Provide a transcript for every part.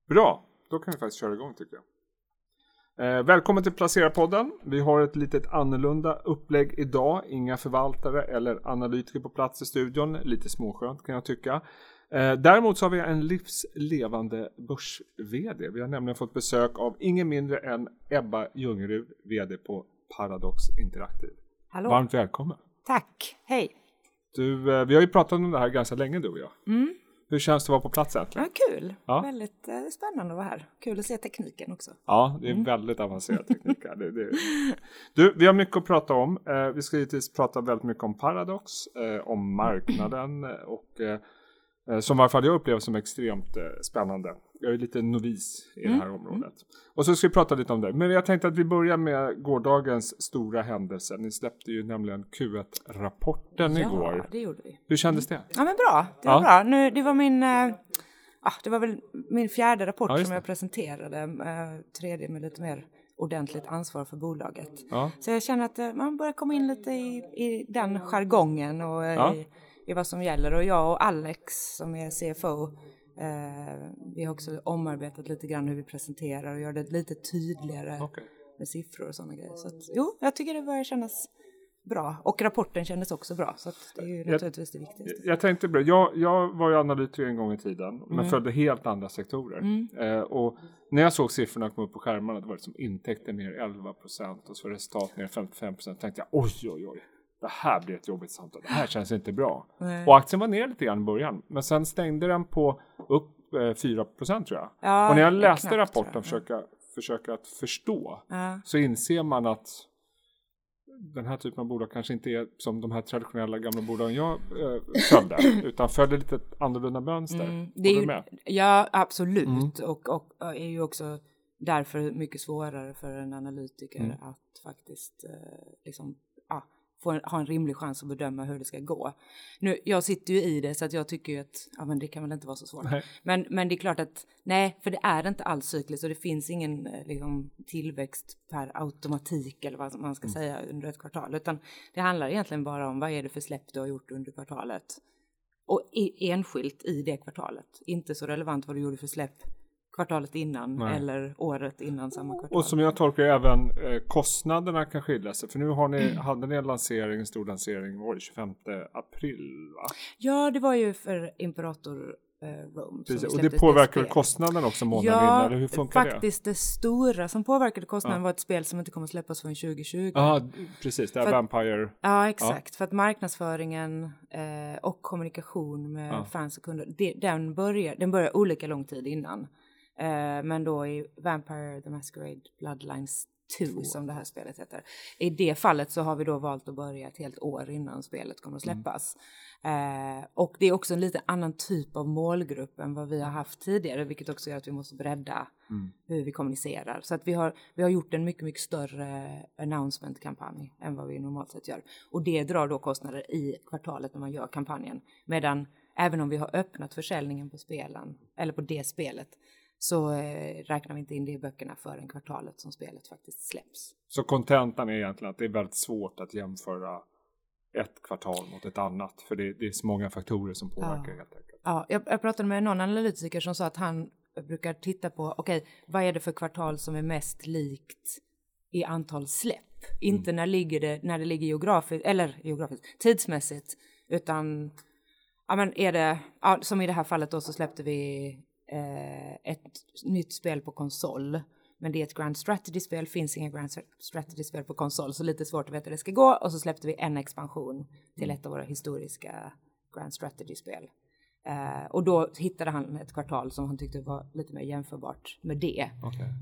Bra, då kan vi faktiskt köra igång tycker jag. Välkommen till Placera-podden. Vi har ett litet annorlunda upplägg idag. Inga förvaltare eller analytiker på plats i studion. Lite småskönt kan jag tycka. Däremot så har vi en livslevande börs-vd. Vi har nämligen fått besök av ingen mindre än Ebba Ljungerud, vd på Paradox Interactive. Hallå. Varmt välkommen. Tack, hej. Vi har ju pratat om det här ganska länge du och jag. Mm. Hur känns det att vara på plats egentligen? Ja, kul. Ja. Väldigt spännande att vara här. Kul att se tekniken också. Ja, det är väldigt avancerad teknik här. Du, vi har mycket att prata om. Vi ska givetvis prata väldigt mycket om Paradox, om marknaden och som i varje fall jag upplever som extremt spännande. Jag är lite novis i det här området. Och så ska vi prata lite om det. Men jag tänkte att vi börjar med gårdagens stora händelse. Ni släppte ju nämligen Q1-rapporten igår. Ja, det gjorde vi. Hur kändes det? Ja, men bra. Det var bra. Nu, det var väl min fjärde rapport som jag presenterade. Tredje med lite mer ordentligt ansvar för bolaget. Ja. Så jag känner att man börjar komma in lite i den jargongen och i vad som gäller. Och jag och Alex som är CFO, vi har också omarbetat lite grann hur vi presenterar och gör det lite tydligare med siffror och sådana grejer. Så att, jag tycker det börjar kännas bra. Och rapporten kändes också bra, så att det är ju naturligtvis det viktigaste. Jag tänkte bra. Jag var ju analytiker en gång i tiden, men följde helt andra sektorer. Och när jag såg siffrorna komma upp på skärmarna, det var liksom intäkter ner 11% och så resultat ner 55%. Tänkte jag, oj. Det här blir ett jobbigt samtal. Det här känns inte bra. Nej. Och aktien var ner lite grann i början. Men sen stängde den på upp 4% tror jag. Ja, och när jag läste rapporten försöka att förstå. Så inser man att den här typen av bolag kanske inte är som de här traditionella gamla bolagen jag följde. Utan följde lite ett annorlunda mönster. Det är ju, ja, absolut. Och är ju också därför mycket svårare för en analytiker att faktiskt ha en rimlig chans att bedöma hur det ska gå. Nu, jag sitter ju i det så att jag tycker ju att men det kan väl inte vara så svårt. Men det är klart att för det är inte alls cykliskt och det finns ingen tillväxt per automatik eller vad man ska säga under ett kvartal. Utan det handlar egentligen bara om vad är det för släpp du har gjort under kvartalet. Och enskilt i det kvartalet. Inte så relevant vad du gjorde för släpp kvartalet innan eller året innan samma kvartal. Och som jag tolkar även kostnaderna kan skilja sig. För nu hade ni en stor lansering var det 25 april va? Ja, det var ju för Imperator Rome. Och det påverkar kostnaden också månaden innan, eller hur funkar det? Faktiskt det stora som påverkade kostnaden var ett spel som inte kommer att släppas förrän 2020. Ja, precis. Det är Vampire. Ja, exakt. För att marknadsföringen och kommunikation med fans och kunder, den börjar olika lång tid innan. Men då i Vampire the Masquerade Bloodlines 2 som det här spelet heter. I det fallet så har vi då valt att börja ett helt år innan spelet kommer att släppas. Och det är också en lite annan typ av målgrupp än vad vi har haft tidigare, vilket också gör att vi måste bredda hur vi kommunicerar. Så att vi har gjort en mycket, mycket större announcement-kampanj än vad vi normalt sett gör. Och det drar då kostnader i kvartalet när man gör kampanjen. Medan även om vi har öppnat försäljningen på spelen, eller på det spelet, så räknar vi inte in det i böckerna förrän kvartalet som spelet faktiskt släpps. Så kontentan är egentligen att det är väldigt svårt att jämföra ett kvartal mot ett annat. För det är så många faktorer som påverkar helt enkelt. Ja, jag pratade med någon analytiker som sa att han brukar titta på vad är det för kvartal som är mest likt i antal släpp. Inte när det ligger geografiskt, tidsmässigt. Utan är det, som i det här fallet då så släppte vi ett nytt spel på konsol, men det är ett Grand Strategy-spel, finns inga Grand Strategy-spel på konsol, så lite svårt att veta hur det ska gå, och så släppte vi en expansion till ett av våra historiska Grand Strategy-spel. Och då hittade han ett kvartal som han tyckte var lite mer jämförbart med det.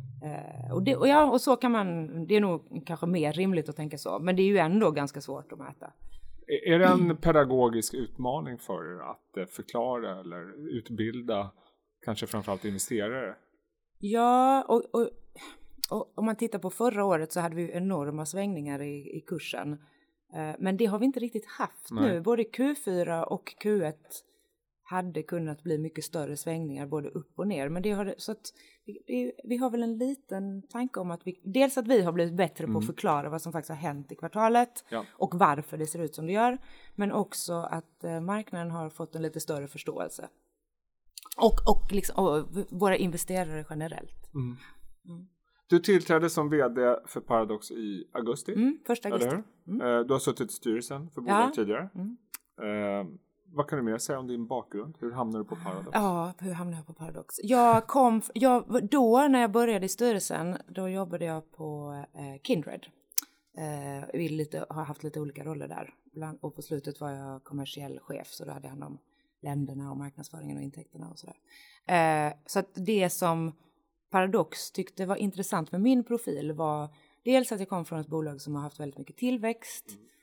Och så kan man, det är nog kanske mer rimligt att tänka så, men det är ju ändå ganska svårt att mäta. Är det en pedagogisk utmaning för er att förklara eller utbilda kanske framförallt investerare? Ja, och om man tittar på förra året så hade vi enorma svängningar i kursen. Men det har vi inte riktigt haft nu. Både Q4 och Q1 hade kunnat bli mycket större svängningar både upp och ner. Men så att vi har väl en liten tanke om att dels att vi har blivit bättre på att förklara vad som faktiskt har hänt i kvartalet och varför det ser ut som det gör. Men också att marknaden har fått en lite större förståelse. Och, liksom, och våra investerare generellt. Du tillträdde som vd för Paradox i augusti. 1 augusti. Du har suttit i styrelsen för bolaget tidigare. Vad kan du mer säga om din bakgrund? Hur hamnade du på Paradox? Ja, hur hamnade jag på Paradox? När jag började i styrelsen, då jobbade jag på Kindred. Har haft lite olika roller där. Och på slutet var jag kommersiell chef, så då hade jag hand om länderna och marknadsföringen och intäkterna och sådär. Så att det som Paradox tyckte var intressant med min profil var dels att jag kom från ett bolag som har haft väldigt mycket tillväxt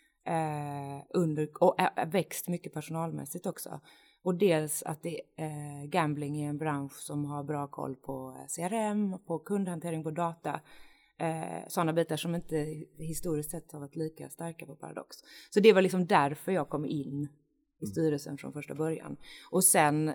och växt mycket personalmässigt också. Och dels att gambling är en bransch som har bra koll på CRM, på kundhantering, på data. Sådana bitar som inte historiskt sett har varit lika starka på Paradox. Så det var liksom därför jag kom in i styrelsen från första början. Och sen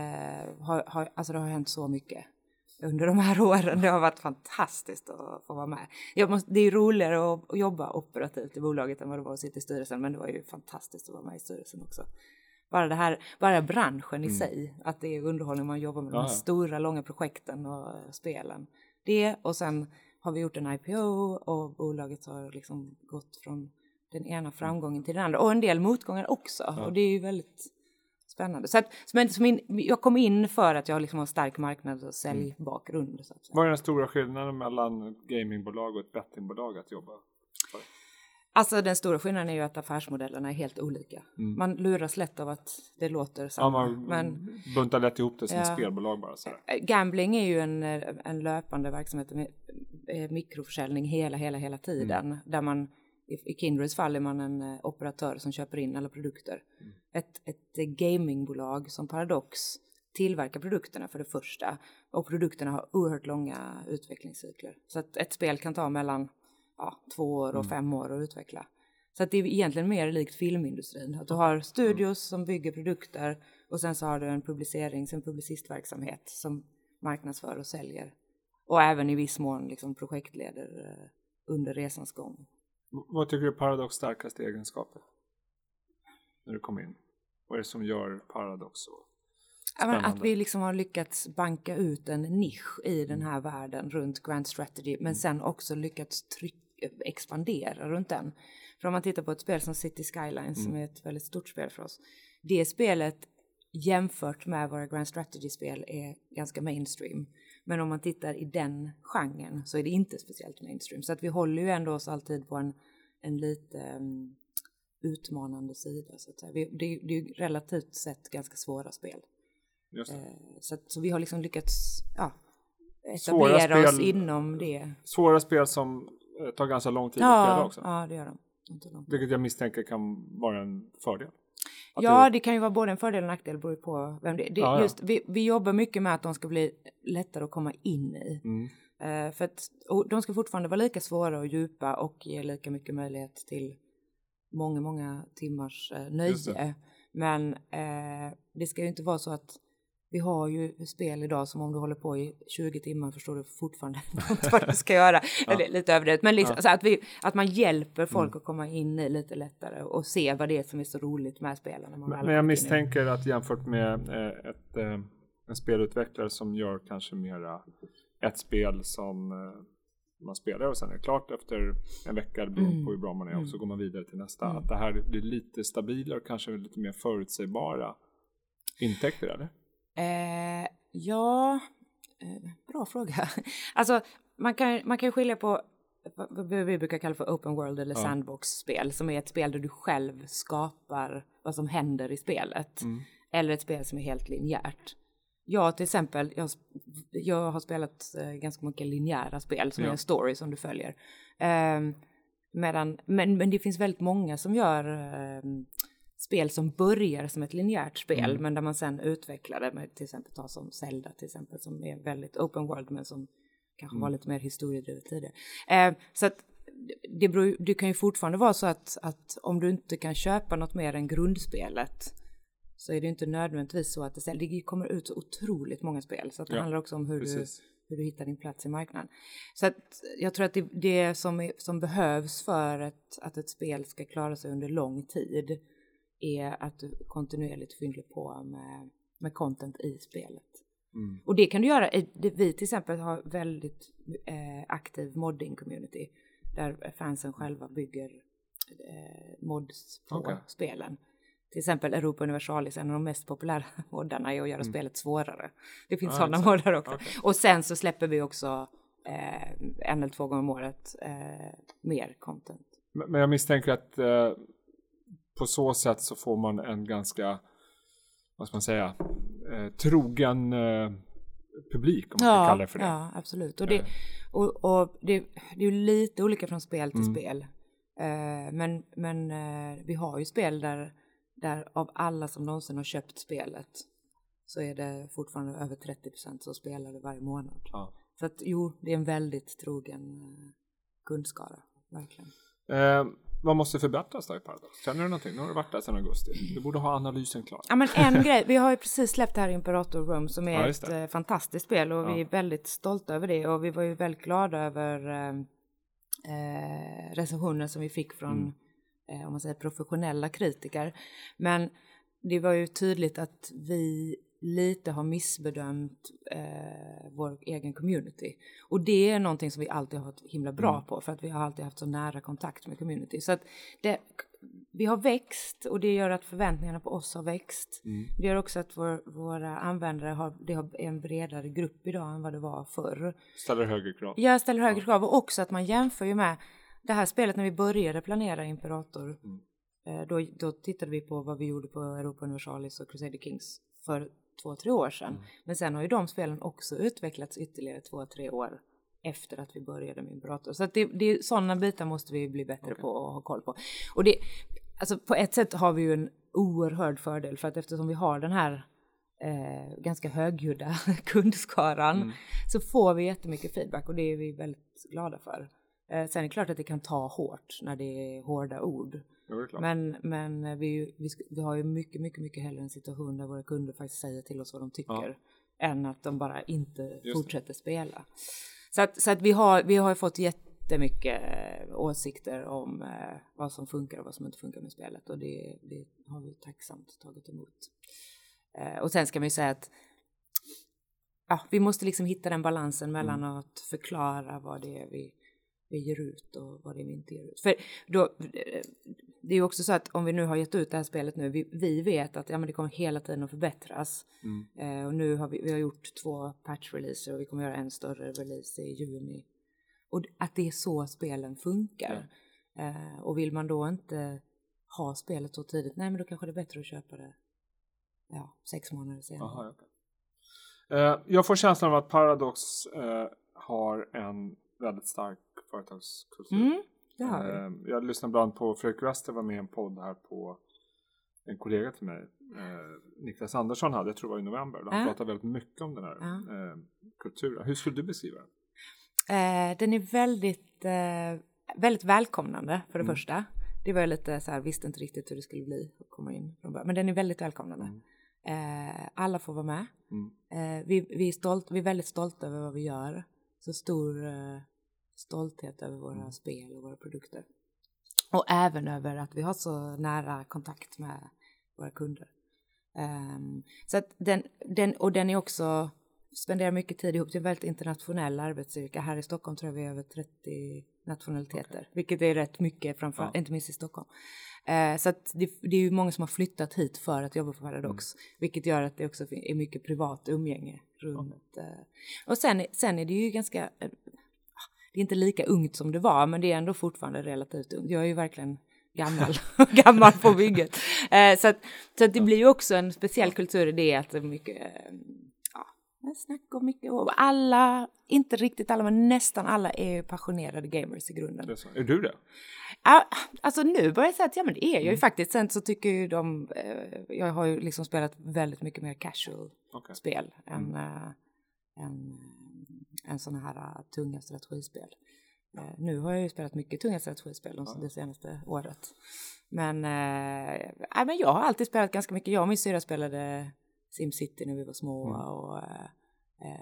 det har hänt så mycket under de här åren. Det har varit fantastiskt att få vara med. Det är roligare att jobba operativt i bolaget än vad det var att sitta i styrelsen. Men det var ju fantastiskt att vara med i styrelsen också. Bara branschen i sig. Att det är underhållning, man jobbar med de stora, långa projekten och spelen. Det, och sen har vi gjort en IPO och bolaget har liksom gått från den ena framgången till den andra. Och en del motgångar också. Och det är ju väldigt spännande. Så jag kom in för att jag liksom har stark marknad och säljbakgrund. Vad är den stora skillnaden mellan gamingbolag och ett bettingbolag att jobba för? Alltså den stora skillnaden är ju att affärsmodellerna är helt olika. Man luras lätt av att det låter samma. Man buntar lätt ihop det som ett spelbolag bara. Så gambling är ju en löpande verksamhet med mikroförsäljning hela tiden. Där man, i Kindreds fall är man en operatör som köper in alla produkter. Ett gamingbolag som Paradox tillverkar produkterna för det första. Och produkterna har oerhört långa utvecklingscykler. Så att ett spel kan ta mellan 2 år och 5 år att utveckla. Så att det är egentligen mer likt filmindustrin. Att du har studios som bygger produkter och sen så har du en publicistverksamhet som marknadsför och säljer. Och även i viss mån liksom projektleder under resans gång. Vad tycker du är Paradox starkaste egenskaper? När du kom in. Vad är det som gör Paradox så spännande? Att vi liksom har lyckats banka ut en nisch i den här världen runt Grand Strategy. Men sen också lyckats expandera runt den. För om man tittar på ett spel som City Skylines som är ett väldigt stort spel för oss. Det spelet jämfört med våra Grand Strategy-spel är ganska mainstream. Men om man tittar i den genren så är det inte speciellt mainstream. Så att vi håller ju ändå oss alltid på en lite utmanande sida. Så att säga. Det är ju relativt sett ganska svåra spel. Så vi har liksom lyckats etablera oss inom det. Svåra spel som tar ganska lång tid att spela också. Ja, det gör de. Vilket jag misstänker kan vara en fördel. Det kan ju vara både en fördel och en nackdel, beror på vem det är. Vi jobbar mycket med att de ska bli lättare att komma in i. För att de ska fortfarande vara lika svåra och djupa och ge lika mycket möjlighet till många timmars nöje. Men det ska ju inte vara så att vi har ju spel idag som om du håller på i 20 timmar förstår du fortfarande inte vad du ska göra. Eller lite överdrivet. Men liksom, så att man hjälper folk att komma in i lite lättare och se vad det är som är så roligt med spelen. Men jag misstänker att jämfört med en spelutvecklare som gör kanske mera ett spel som man spelar och sen är det klart efter en vecka beroende på hur bra man är och så går man vidare till nästa. Att det här blir lite stabilare och kanske lite mer förutsägbara intäkter, eller? Bra fråga. Alltså man kan skilja på vad vi brukar kalla för open world eller sandbox-spel, som är ett spel där du själv skapar vad som händer i spelet. Eller ett spel som är helt linjärt. Jag till exempel, jag har spelat ganska mycket linjära spel som är en story som du följer. Men det finns väldigt många som gör spel som börjar som ett linjärt spel men där man sen utvecklar det med till exempel ta som Zelda till exempel som är väldigt open world men som kanske var lite mer historiedrivet tidigare. Så att det kan ju fortfarande vara så att om du inte kan köpa något mer än grundspelet så är det inte nödvändigtvis så att det kommer ut så otroligt många spel. Så att det handlar också om hur du hittar din plats i marknaden. Så att jag tror att det som behövs för att ett spel ska klara sig under lång tid är att du kontinuerligt fyller på med content i spelet. Och det kan du göra, vi till exempel har väldigt aktiv modding community där fansen själva bygger mods på spelen. Till exempel Europa Universalis, en av de mest populära moddarna är att göra spelet svårare. Det finns sådana moddar också. Okay. Och sen så släpper vi också en eller 2 gånger om året mer content. Men jag misstänker att på så sätt så får man en ganska, vad ska man säga, trogen publik, om man ska kalla det för det. Ja, absolut. Och det är ju lite olika från spel till spel. Men vi har ju spel där av alla som någonsin har köpt spelet så är det fortfarande över 30% som spelar det varje månad. Ja. Så att det är en väldigt trogen kundskara, verkligen. Vad måste förbättras då i Paradox? Känner du någonting? Nu har du varit där sedan augusti. Du borde ha analysen klar. Ja, men en grej. Vi har ju precis släppt här Imperator Rome som är ett fantastiskt spel och vi är väldigt stolta över det. Och vi var ju väldigt glada över recensioner som vi fick från om man säger professionella kritiker. Men det var ju tydligt att vi lite har missbedömt vår egen community. Och det är någonting som vi alltid har varit himla bra på för att vi har alltid haft så nära kontakt med community. Så att vi har växt och det gör att förväntningarna på oss har växt. Det gör också att våra användare har en bredare grupp idag än vad det var förr. Ställer högre krav. Ja, ställer högre krav och också att man jämför ju med det här spelet när vi började planera Imperator. Då tittade vi på vad vi gjorde på Europa Universalis och Crusader Kings för 2-3 år sedan. Men sen har ju de spelen också utvecklats ytterligare 2-3 år efter att vi började med Imperator. Så att det sådana bitar måste vi bli bättre på och ha koll på. Och alltså på ett sätt har vi ju en oerhörd fördel för att eftersom vi har den här ganska högljudda kundskaran så får vi jättemycket feedback och det är vi väldigt glada för. Sen är det klart att det kan ta hårt när det är hårda ord. Men vi har ju mycket hellre en situation där våra kunder faktiskt säger till oss vad de tycker än att de bara inte fortsätter spela. Så att vi har fått jättemycket åsikter om vad som funkar och vad som inte funkar med spelet och det har vi tacksamt tagit emot. Och sen ska man ju säga att vi måste liksom hitta den balansen mellan att förklara vad det är vi ger ut och vad det är vi inte ger ut. För då, det är ju också så att om vi nu har gett ut det här spelet nu, vi vet att det kommer hela tiden att förbättras. Och nu har vi har gjort 2 patch-releaser och vi kommer göra en större release i juni. Och att det är så spelen funkar. Och vill man då inte ha spelet så tidigt, nej men då kanske det är bättre att köpa det 6 månader senare. Aha, okay. Jag får känslan av att Paradox har en väldigt stark företagskultur. Jag lyssnade bland på Fredrik Wester var med i en podd här på en kollega till mig. Niklas Andersson jag tror det var i november. Han pratade väldigt mycket om den här kulturen. Hur skulle du beskriva den? Den är väldigt, väldigt välkomnande för det första. Det var lite så här, visste inte riktigt hur det skulle bli att komma in från början. Men den är väldigt välkomnande. Alla får vara med. Vi är väldigt stolta över vad vi gör. Så stor stolthet över våra spel och våra produkter. Och även över att vi har så nära kontakt med våra kunder. Så att den är också, spenderar mycket tid ihop till en väldigt internationell arbetsstyrka. Här i Stockholm tror jag vi är över 30 nationaliteter. Vilket är rätt mycket, framförallt, inte minst i Stockholm. Så att det är ju många som har flyttat hit för att jobba på Paradox. Vilket gör att det också är mycket privat umgänge runt. Och sen är det ju ganska, det är inte lika ungt som det var, men det är ändå fortfarande relativt ungt. Jag är ju verkligen gammal på bygget. Så att det blir ju också en speciell kultur i det att det är mycket snack och mycket. Och alla, inte riktigt alla, men nästan alla är passionerade gamers i grunden. Är du det? Ja, alltså nu börjar jag säga att men det är jag ju faktiskt. Sen så tycker ju jag har ju liksom spelat väldigt mycket mer casual spel än sådana här tunga strategispel. Nu har jag ju spelat mycket tunga strategispel det senaste året. Men jag har alltid spelat ganska mycket. Jag och min syra spelade SimCity när vi var små och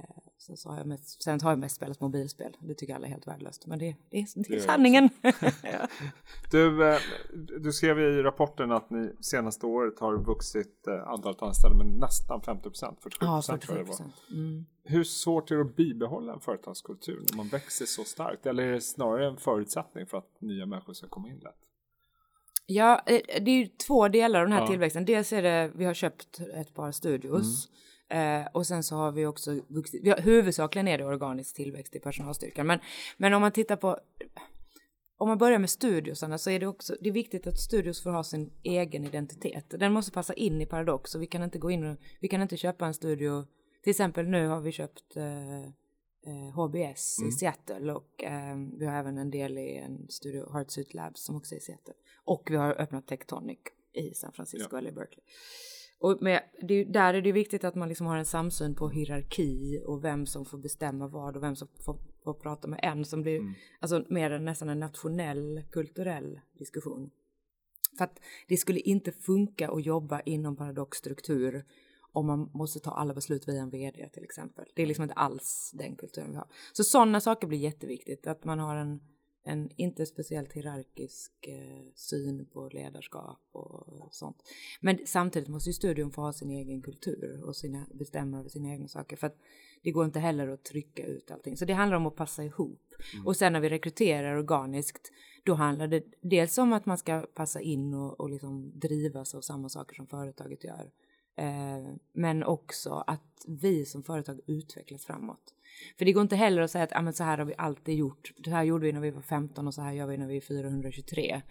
Sen har jag mest spelat mobilspel. Det tycker alla är helt värdelöst. Men det är sanningen. Ja. Du skrev i rapporten att ni senaste året har vuxit antalet anställda med nästan 50%. 47%. Ja, 47%. Hur svårt är det att bibehålla en företagskultur när man växer så starkt? Eller är det snarare en förutsättning för att nya människor ska komma in lätt? Ja, det är ju 2 delar av den här tillväxten. Dels är det, vi har köpt ett par studios. Och sen så har vi också vuxit, huvudsakligen är det organisk tillväxt i personalstyrkan. Men om man tittar på, om man börjar med studiosarna, så är det är viktigt att studios får ha sin egen identitet. Den måste passa in i Paradox, och vi kan inte köpa en studio. Till exempel nu har vi köpt HBS i Seattle, och vi har även en del i en studio, Heartsuit Labs, som också är i Seattle. Och vi har öppnat Tectonic i San Francisco eller Berkeley. Och där är det viktigt att man liksom har en samsyn på hierarki och vem som får bestämma vad och vem som får prata med en, som blir alltså mer nästan en nationell, kulturell diskussion. För att det skulle inte funka att jobba inom Paradox-struktur om man måste ta alla beslut via en vd till exempel. Det är liksom inte alls den kulturen vi har. Så sådana saker blir jätteviktigt, att man har en inte speciellt hierarkisk syn på ledarskap och sånt. Men samtidigt måste ju studion få ha sin egen kultur och bestämma över sina egna saker. För att det går inte heller att trycka ut allting. Så det handlar om att passa ihop. Och sen när vi rekryterar organiskt, då handlar det dels om att man ska passa in och liksom drivas av samma saker som företaget gör. Men också att vi som företag utvecklas framåt. För det går inte heller att säga att så här har vi alltid gjort. Det här gjorde vi när vi var 15 och så här gör vi när vi är 423.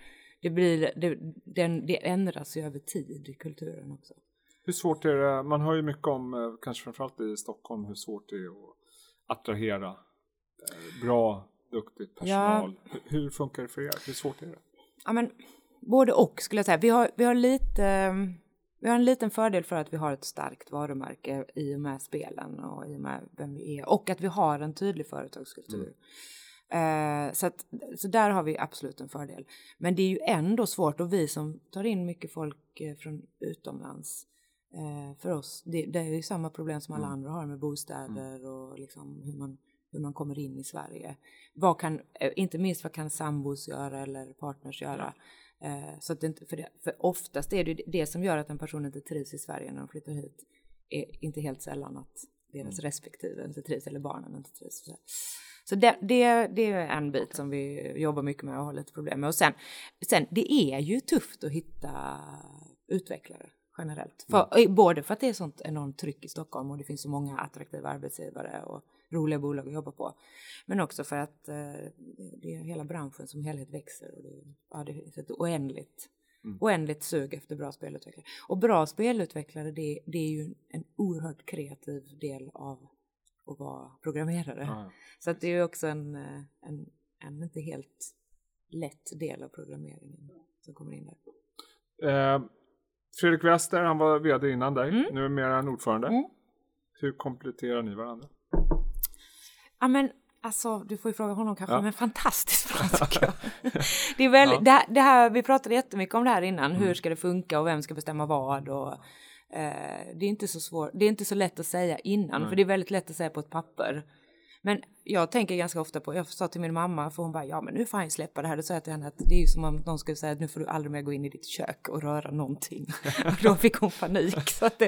Det ändras ju över tid i kulturen också. Hur svårt är det? Man hör ju mycket om, kanske framförallt i Stockholm, hur svårt det är att attrahera bra, duktigt personal. Ja. Hur funkar det för er? Hur svårt är det? Ja, men både och skulle jag säga. Vi har en liten fördel för att vi har ett starkt varumärke i och med spelen och i och med vem vi är. Och att vi har en tydlig företagskultur. Så där har vi absolut en fördel. Men det är ju ändå svårt, och vi som tar in mycket folk från utomlands, för oss, det är ju samma problem som alla andra har med bostäder och liksom hur man kommer in i Sverige. Inte minst vad kan sambos göra eller partners göra? Så att det inte, för oftast är det som gör att en person inte trivs i Sverige när de flyttar hit, är inte helt sällan att deras respektive inte trivs eller barnen inte trivs. Så det är en bit som vi jobbar mycket med och har lite problem med. Och sen det är ju tufft att hitta utvecklare generellt. Både för att det är sånt enormt tryck i Stockholm och det finns så många attraktiva arbetsgivare och roliga bolag att jobba på. Men också för att det är hela branschen som helhet växer, och det är ett oändligt sug efter bra spelutvecklare. Och bra spelutvecklare, det är ju en oerhört kreativ del av att vara programmerare. Så att det är ju också en inte helt lätt del av programmeringen som kommer in där. Fredrik Wester, han var vd innan dig. Nu är mer ordförande. Hur kompletterar ni varandra? Ja, men alltså, du får ju fråga honom kanske, men fantastiskt bra tycker jag. Det är väldigt, det här, vi pratade jättemycket om det här innan. Hur ska det funka och vem ska bestämma vad? Och, det är inte så svårt. Det är inte så lätt att säga innan, för det är väldigt lätt att säga på ett papper. Men jag tänker ganska ofta på, jag sa till min mamma, för hon bara, ja men nu får han släppa det här. Då sa jag till henne att det är ju som om någon skulle säga att nu får du aldrig mer gå in i ditt kök och röra någonting. Och då fick hon panik. Så att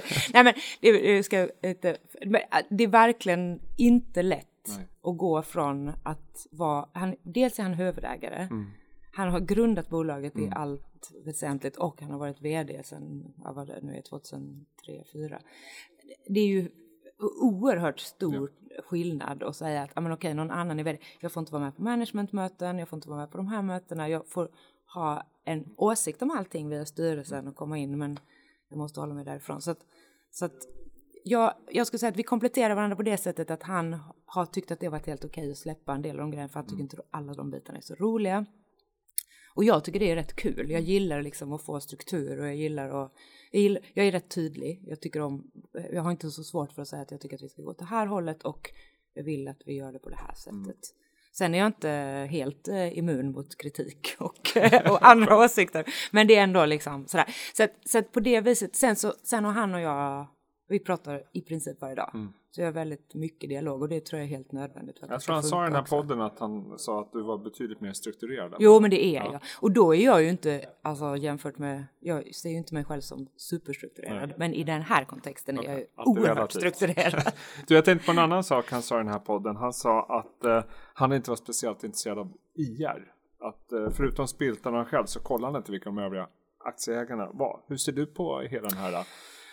det är verkligen inte lätt att gå från att vara, dels är han huvudägare. Han har grundat bolaget i allt väsentligt, och han har varit vd sedan, vad det nu är, 2003-2004. Det är ju oerhört stor skillnad att säga att okej, någon annan är vd. Jag får inte vara med på managementmöten, jag får inte vara med på de här mötena. Jag får ha en åsikt om allting via styrelsen och komma in, men jag måste hålla mig därifrån. Så att jag skulle säga att vi kompletterar varandra på det sättet att han har tyckt att det varit helt okej att släppa en del av de grejerna, för att tycker inte alla de bitarna är så roliga. Och jag tycker det är rätt kul. Jag gillar liksom att få struktur, och jag är rätt tydlig. Jag har inte så svårt för att säga att jag tycker att vi ska gå åt det här hållet, och jag vill att vi gör det på det här sättet. Sen är jag inte helt immun mot kritik och andra åsikter, men det är ändå liksom sådär. Så att på det viset, sen har han och jag Vi pratar i princip varje dag. Så jag har väldigt mycket dialog och det tror jag är helt nödvändigt. För att jag tror han sa i den här podden att han sa att du var betydligt mer strukturerad. Jo, men det är jag. Och då är jag ju inte, alltså jämfört med, jag ser ju inte mig själv som superstrukturerad. Nej. Men i den här kontexten är jag ju oerhört strukturerad. Du, jag tänkte på en annan sak han sa i den här podden. Han sa att han inte var speciellt intresserad av IR. Att förutom spiltarna själv så kollade han inte vilka de övriga aktieägarna var. Hur ser du på hela den här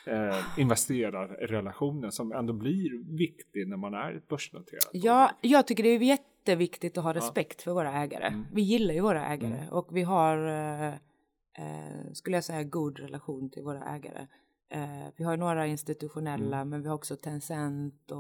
investerarrelationen som ändå blir viktig när man är börsnoterad? Ja, jag tycker det är jätteviktigt att ha respekt för våra ägare. Vi gillar ju våra ägare och vi har, skulle jag säga, god relation till våra ägare. Vi har några institutionella men vi har också Tencent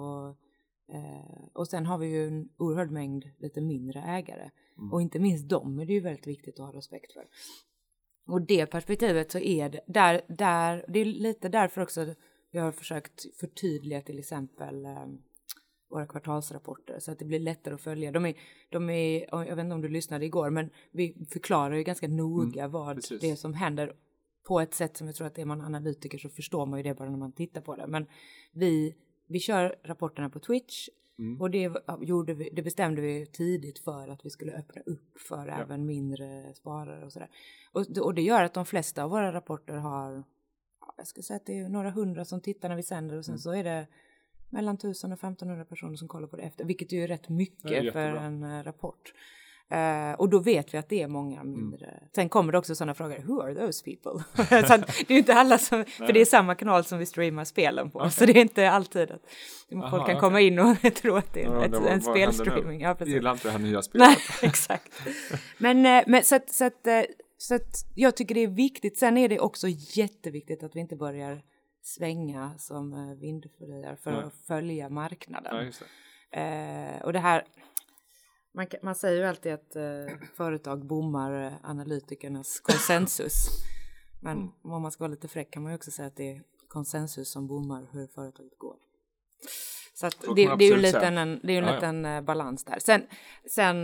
och sen har vi ju en oerhörd mängd lite mindre ägare. Och inte minst dem är det ju väldigt viktigt att ha respekt för. Och det perspektivet så är det där det är lite därför också vi har försökt förtydliga till exempel våra kvartalsrapporter så att det blir lättare att följa. De är, jag vet inte om du lyssnade igår, men vi förklarar ju ganska noga vad det är som händer på ett sätt som jag tror att är man analytiker så förstår man ju det bara när man tittar på det. Men vi kör rapporterna på Twitch. Och det bestämde vi tidigt för att vi skulle öppna upp för även mindre sparare och sådär. Och det gör att de flesta av våra rapporter har, jag ska säga att det är några hundra som tittar när vi sänder och sen så är det mellan 1000 och 1500 personer som kollar på det efter, vilket är rätt mycket för en rapport. Och då vet vi att det är många mindre. Sen kommer det också sådana frågor. Who are those people? Så det är ju inte alla som, för det är samma kanal som vi streamar spelen på. Okay. Så det är inte alltid att folk kan komma in och tro att det är en spelstreaming. Ja, precis. Gillar inte det här nya spelet. Nej, exakt. Men så att jag tycker det är viktigt. Sen är det också jätteviktigt att vi inte börjar svänga som vindförare för att följa marknaden. Ja, just det. Och det här... Man säger ju alltid att företag bommar analytikernas konsensus. Men om man ska vara lite fräck kan man ju också säga att det är konsensus som bommar hur företaget går. Så att det är ju en liten balans där. Sen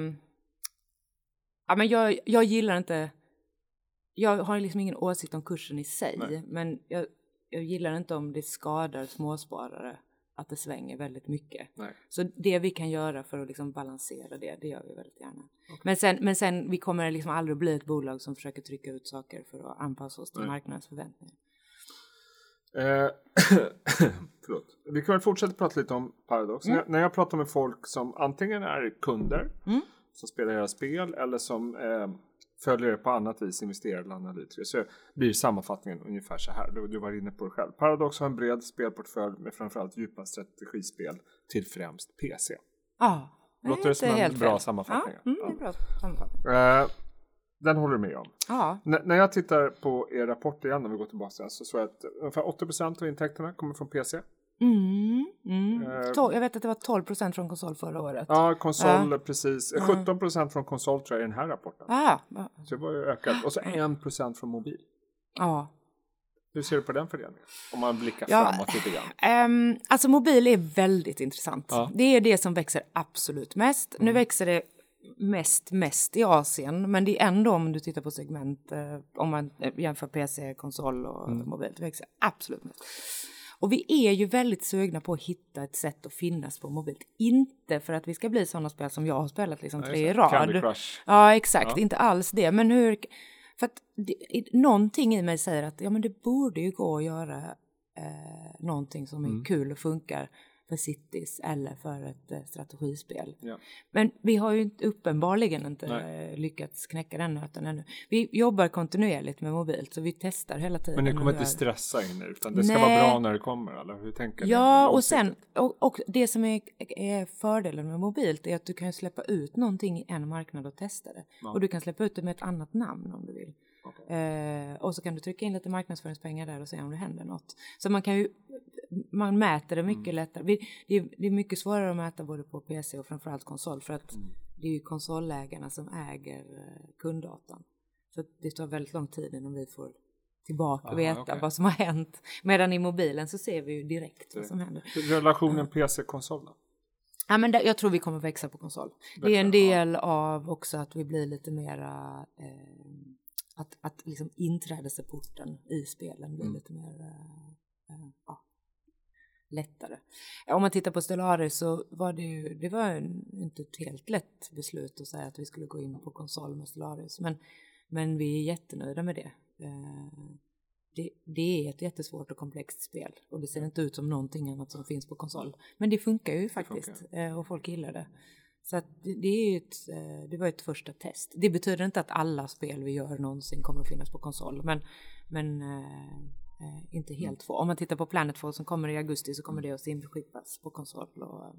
ja, men jag gillar inte, jag har liksom ingen åsikt om kursen i sig. Nej. Men jag gillar inte om det skadar småsparare att det svänger väldigt mycket. Nej. Så det vi kan göra för att liksom balansera det gör vi väldigt gärna. Okay. Men sen vi kommer liksom aldrig bli ett bolag som försöker trycka ut saker för att anpassa oss till marknadens förväntningar. Förlåt. Vi kan väl fortsätta prata lite om Paradox. När jag pratar med folk som antingen är kunder som spelar era spel eller som följer det på annat vis, investerare eller analytiker, så blir sammanfattningen ungefär så här. Du var inne på det själv. Paradox har en bred spelportfölj med framförallt djupa strategispel till främst PC. Ja. Låter det som en bra sammanfattning? Ja, det är bra sammanfattning. Den håller du med om. Ja. När jag tittar på er rapport igen, när vi går tillbaka så såg jag att ungefär 80% av intäkterna kommer från PC. Jag vet att det var 12% från konsol förra året. Ja, konsol precis. 17% från konsol tror jag i den här rapporten. Så det var ju ökat. Och så 1% från mobil. Ja. Hur ser du på den fördelningen? Om man blickar framåt lite grann. Alltså mobil är väldigt intressant. Ja. Det är det som växer absolut mest. Nu växer det mest i Asien. Men det är ändå, om du tittar på segment, om man jämför PC, konsol och mobil, det växer absolut mest. Och vi är ju väldigt sugna på att hitta ett sätt att finnas på mobilt. Inte för att vi ska bli sådana spel som jag har spelat liksom 3 i rad. Candy Crush. Ja, exakt. Inte alls det. Men för att någonting i mig säger att men det borde ju gå att göra någonting som är kul och funkar för cities eller för ett strategispel. Ja. Men vi har ju uppenbarligen inte lyckats knäcka den nöten ännu. Vi jobbar kontinuerligt med mobilt så vi testar hela tiden. Men ni kommer inte stressa in utan det ska vara bra när det kommer, eller hur tänker ni? Ja, och sen och det som är fördelen med mobilt är att du kan släppa ut någonting i en marknad och testa det. Ja. Och du kan släppa ut det med ett annat namn om du vill. Okay. Och så kan du trycka in lite marknadsföringspengar där och se om det händer något. Så man mäter det mycket lättare. Det är mycket svårare att mäta både på PC och framförallt konsol för att det är ju konsolägarna som äger kunddatan. Så det tar väldigt lång tid innan vi får tillbaka och veta vad som har hänt. Medan i mobilen så ser vi ju direkt vad som händer. Relationen PC-konsol då? Ja, men jag tror vi kommer växa på konsol. Det är en del av också att vi blir lite mera... Att liksom inträdesporten i spelen blir lite mer lättare. Om man tittar på Stellaris så var det var inte ett helt lätt beslut att säga att vi skulle gå in på konsol med Stellaris. Men vi är jättenöjda med det. Det är ett jättesvårt och komplext spel. Och det ser inte ut som någonting annat som finns på konsol. Men det funkar ju faktiskt. Och folk gillar det. Så att det var ett första test. Det betyder inte att alla spel vi gör någonsin kommer att finnas på konsol. Men inte helt få. Om man tittar på Planetfall som kommer i augusti så kommer det att inskippas på konsol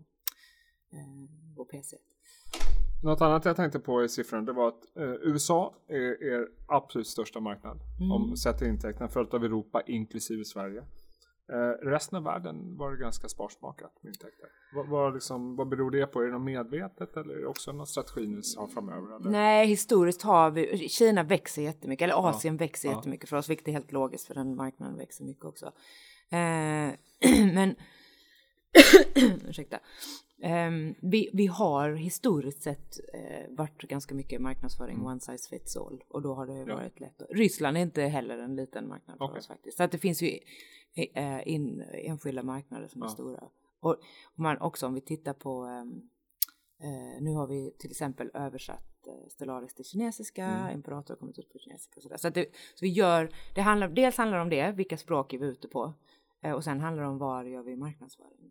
och PC. Något annat jag tänkte på i siffran, det var att USA är absolut största marknad. Om sett till intäkterna, följt av Europa inklusive Sverige. Resten av världen var det ganska sparsmakat med intäkter. Vad beror det på? Är det medvetet eller är det också någon strategi ni har framöver? Eller? Nej, historiskt har vi... Kina växer jättemycket, eller Asien växer jättemycket för oss, vilket är helt logiskt för den marknaden växer mycket också. Men... ursäkta. Vi har historiskt sett varit ganska mycket marknadsföring one size fits all och då har det varit lätt. Ryssland är inte heller en liten marknad för oss faktiskt. Så att det finns ju enskilda marknader som är stora. Och om vi tittar på nu har vi till exempel översatt Stellaris till kinesiska, Imperator har kommit ut på kinesiska och sådär. Så vi gör, dels handlar det om det, vilka språk är vi ute på och sen handlar det om var gör vi marknadsföring.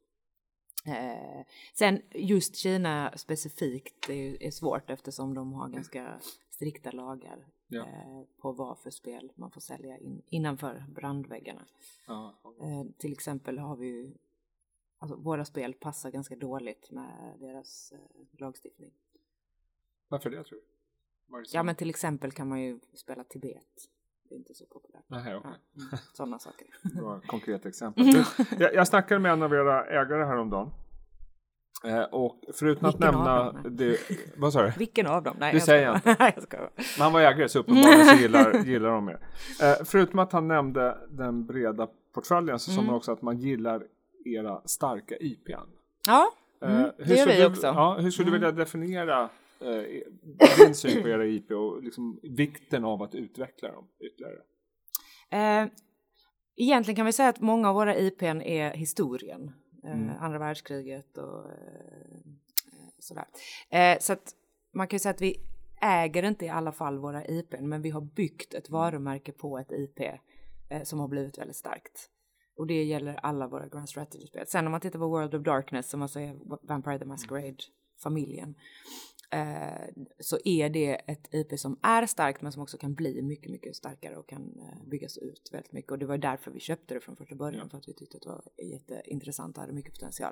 Sen just Kina specifikt är svårt eftersom de har ganska strikta lagar på vad för spel man får sälja innanför brandväggarna. Till exempel har vi ju, alltså våra spel passar ganska dåligt med deras lagstiftning. Varför det tror du? Ja, men till exempel kan man ju spela Tibet. Det är inte så populärt. Nej, okay. Sådana saker. Det var ett konkret exempel. Jag snackade med en av era ägare häromdagen. Och förutom att nämna det, vad sa du? Vilken av dem? Nej, det säger jag inte. Men han var ägare så uppenbarligen så gillar de er. Förutom att han nämnde den breda portföljen så sa man också att man gillar era starka IP:n. Ja, det gör vi också. Hur skulle du vilja definiera din syn på era IP och liksom vikten av att utveckla dem ytterligare? Egentligen kan vi säga att många av våra IP:n är historien. Andra världskriget och sådär. Så att man kan ju säga att vi äger inte i alla fall våra IP:n, men vi har byggt ett varumärke på ett IP som har blivit väldigt starkt. Och det gäller alla våra Grand Strategy-spel. Sen om man tittar på World of Darkness som alltså är Vampire the Masquerade-familjen så är det ett IP som är starkt men som också kan bli mycket, mycket starkare och kan byggas ut väldigt mycket. Och det var därför vi köpte det från första början för att vi tyckte att det var jätteintressant och hade mycket potential.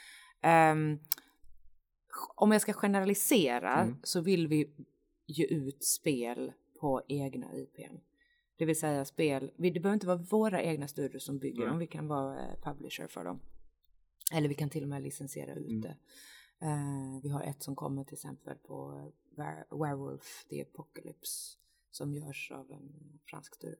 Om jag ska generalisera så vill vi ge ut spel på egna IP:n. Det vill säga det behöver inte vara våra egna studier som bygger dem. Vi kan vara publisher för dem. Eller vi kan till och med licensiera ut det. Vi har ett som kommer till exempel på Werewolf the Apocalypse som görs av en fransk studio.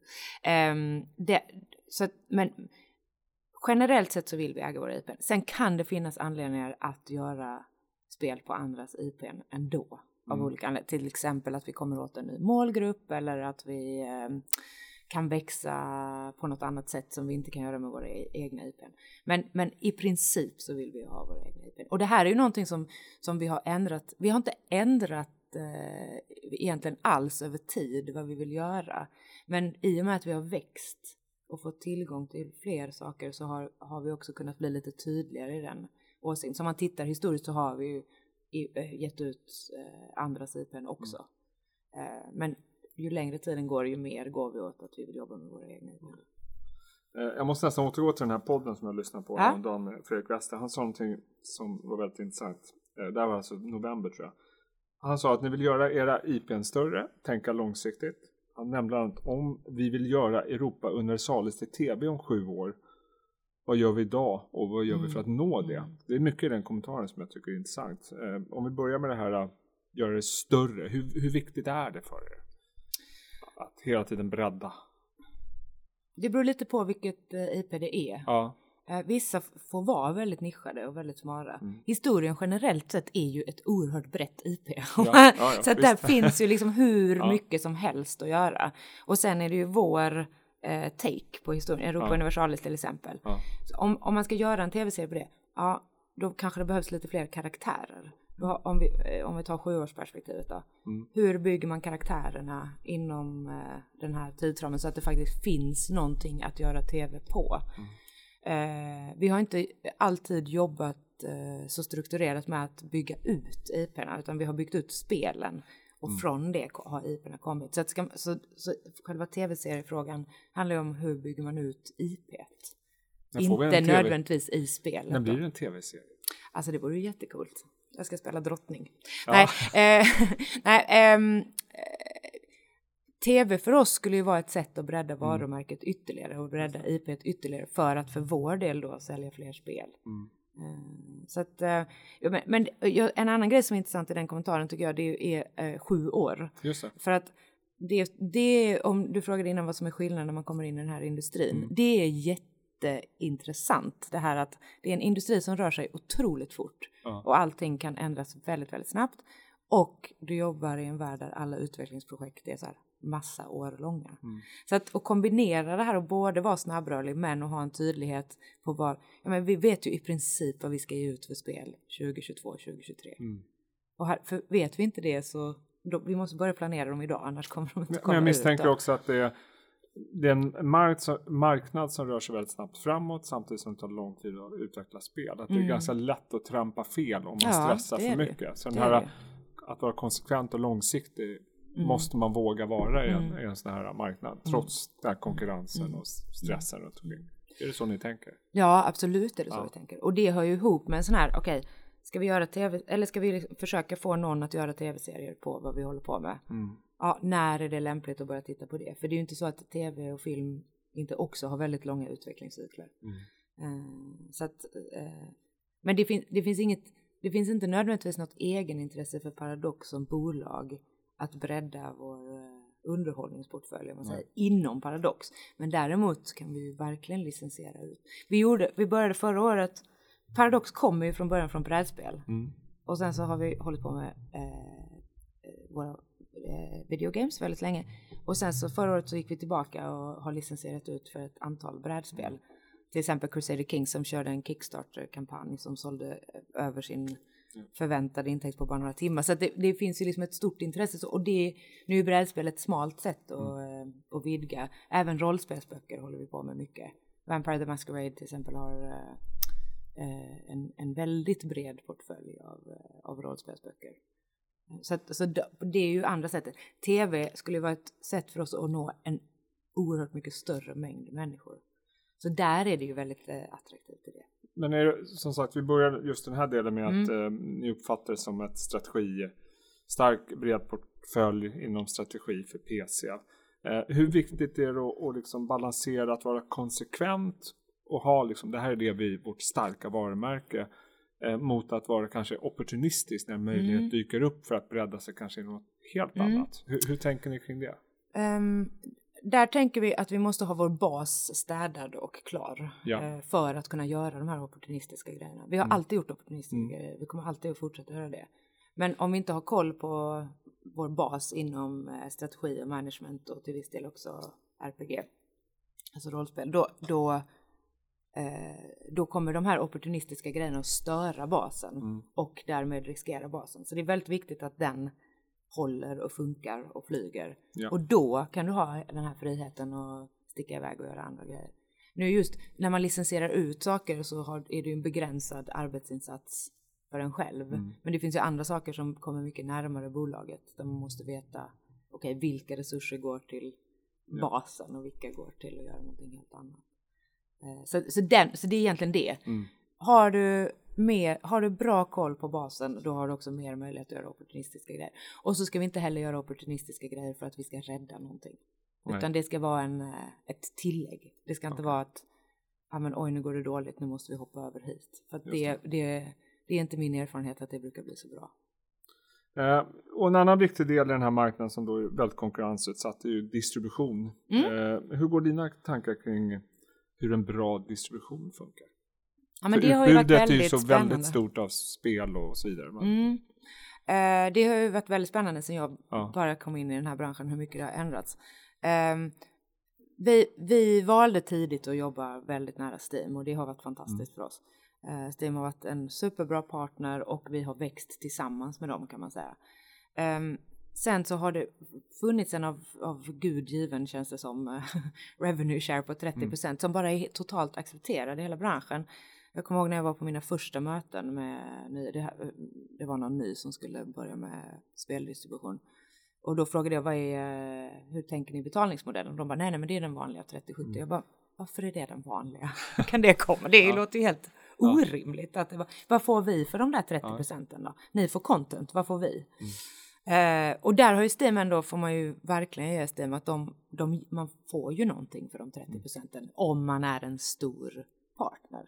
Men generellt sett så vill vi äga våra IP:n. Sen kan det finnas anledningar att göra spel på andras IP:n ändå. Av olika anledningar. Till exempel att vi kommer åt en ny målgrupp eller att vi kan växa på något annat sätt som vi inte kan göra med våra egna IP:n. Men i princip så vill vi ha våra egna IP:n. Och det här är ju någonting som vi har ändrat. Vi har inte ändrat egentligen alls över tid vad vi vill göra. Men i och med att vi har växt och fått tillgång till fler saker så har vi också kunnat bli lite tydligare i den åsikten. Så om man tittar historiskt så har vi ju gett ut andras IP:n också. Men ju längre tiden går ju mer går vi åt att vi vill jobba med våra egna IP:n. Jag måste nästan återgå till den här podden som jag lyssnade på en dag med Fredrik Wester. Han sa någonting som var väldigt intressant. Det var alltså november tror jag. Han sa att ni vill göra era IP:n större, tänka långsiktigt. Han nämnde att om vi vill göra Europa universalis till TV om 7 år, vad gör vi idag och vad gör vi för att nå det? Det är mycket i den kommentaren som jag tycker är intressant. Om vi börjar med det här, göra det större. Hur viktigt är det för er? Att hela tiden bredda. Det beror lite på vilket IP det är. Ja. Vissa får vara väldigt nischade och väldigt smala. Historien generellt sett är ju ett oerhört brett IP. Så att där finns ju liksom hur mycket som helst att göra. Och sen är det ju vår take på historien. Europa Universalis till exempel. Ja. Så om man ska göra en tv-serie på det, då kanske det behövs lite fler karaktärer. Om vi tar 7-årsperspektivet då. Hur bygger man karaktärerna inom den här tidsramen så att det faktiskt finns någonting att göra tv på. Vi har inte alltid jobbat så strukturerat med att bygga ut IP:na, utan vi har byggt ut spelen och från det har IP:na kommit. Så själva tv-seriefrågan handlar ju om hur bygger man ut IP:t. Inte nödvändigtvis i spelet. När blir det en tv-serie? Alltså det vore ju jättekult. Jag ska spela drottning. Ja. TV för oss skulle ju vara ett sätt att bredda varumärket ytterligare och bredda IP:t ytterligare för att för vår del då sälja fler spel. Så att, men en annan grej som är intressant i den kommentaren tycker jag det är 7 år. Just det. För att det om du frågade innan vad som är skillnaden när man kommer in i den här industrin. Det är jätteintressant det här att det är en industri som rör sig otroligt fort och allting kan ändras väldigt, väldigt snabbt. Och du jobbar i en värld där alla utvecklingsprojekt är så här massa år långa. Så att kombinera det här och både vara snabbrörlig men att ha en tydlighet på vi vet ju i princip vad vi ska ge ut för spel 2022, 2023. Och här, för vet vi inte det så vi måste börja planera dem idag, annars kommer de inte komma ut. Men jag misstänker också att det är en marknad som rör sig väldigt snabbt framåt samtidigt som det tar lång tid att utveckla spel. Att det är ganska lätt att trampa fel om man stressar för mycket. Så den här, att vara konsekvent och långsiktig måste man våga vara i en sån här marknad trots den här konkurrensen och stressen runt omkring. Är det så ni tänker? Ja, absolut är det så vi tänker. Och det hör ju ihop med en sån här, ska vi göra tv eller ska vi försöka få någon att göra tv-serier på vad vi håller på med? Ja, när är det lämpligt att börja titta på det? För det är ju inte så att tv och film inte också har väldigt långa utvecklingscykler. Så att, men det finns inte nödvändigtvis något egenintresse för Paradox som bolag att bredda vår underhållningsportfölj om man säger, inom Paradox. Men däremot kan vi ju verkligen licensiera ut. Vi började förra året. Paradox kommer ju från början från brädspel. Och sen så har vi hållit på med våra videogames väldigt länge. Och sen så förra året så gick vi tillbaka och har licensierat ut för ett antal brädspel. Till exempel Crusader Kings som körde en Kickstarter-kampanj som sålde över sin förväntade intäkt på bara några timmar. Så att det finns ju liksom ett stort intresse. Och nu är brädspel ett smalt sätt att vidga. Även rollspelsböcker håller vi på med mycket. Vampire the Masquerade till exempel har en väldigt bred portfölj av rollspelsböcker. Så det är ju andra sättet. TV skulle vara ett sätt för oss att nå en oerhört mycket större mängd människor. Så där är det ju väldigt attraktivt i det. Men är det, som sagt, vi börjar just den här delen med att ni uppfattar det som ett stark bred portfölj inom strategi för PC. Hur viktigt är det att liksom balansera att vara konsekvent och ha liksom, det här är vårt starka varumärke mot att vara kanske opportunistisk när en möjlighet dyker upp för att bredda sig kanske i något helt annat. Hur tänker ni kring det? Där tänker vi att vi måste ha vår bas städad och klar för att kunna göra de här opportunistiska grejerna. Vi har alltid gjort opportunistiska grejer. Vi kommer alltid att fortsätta göra det. Men om vi inte har koll på vår bas inom strategi och management och till viss del också RPG, alltså rollspel, då kommer de här opportunistiska grejerna att störa basen och därmed riskera basen. Så det är väldigt viktigt att den håller och funkar och flyger. Ja. Och då kan du ha den här friheten att sticka iväg och göra andra grejer. Nu just när man licensierar ut saker så är det ju en begränsad arbetsinsats för en själv. Men det finns ju andra saker som kommer mycket närmare bolaget. Där man måste veta vilka resurser går till basen och vilka går till att göra någonting helt annat. Så det är egentligen det. Har du bra koll på basen, då har du också mer möjlighet att göra opportunistiska grejer. Och så ska vi inte heller göra opportunistiska grejer för att vi ska rädda någonting. Nej. Utan det ska vara ett tillägg. Det ska inte vara att nu går det dåligt, nu måste vi hoppa över hit. För att det är inte min erfarenhet att det brukar bli så bra. Och en annan viktig del i den här marknaden som då är väldigt konkurrensutsatt är ju distribution. Hur går dina tankar kring hur en bra distribution funkar? Ja, men det har ju varit väldigt är ju så spännande. Väldigt stort av spel och så vidare. Det har ju varit väldigt spännande sen jag bara kom in i den här branschen, hur mycket det har ändrats. Vi valde tidigt att jobba väldigt nära Steam och det har varit fantastiskt för oss. Steam har varit en superbra partner och vi har växt tillsammans med dem kan man säga. Sen så har det funnits en av Gud given känns det som revenue share på 30% som bara är totalt accepterad i hela branschen. Jag kommer ihåg när jag var på mina första möten med det var någon ny som skulle börja med speldistribution. Och då frågade jag hur tänker ni betalningsmodellen? De bara nej men det är den vanliga 30-70. Jag bara varför är det den vanliga? Kan det komma? Det låter ju helt orimligt. Vad får vi för de där 30% då? Ni får content, vad får vi? Och där har ju Steam ändå, får man ju verkligen ge Steam att man får ju någonting för de 30% om man är en stor partner.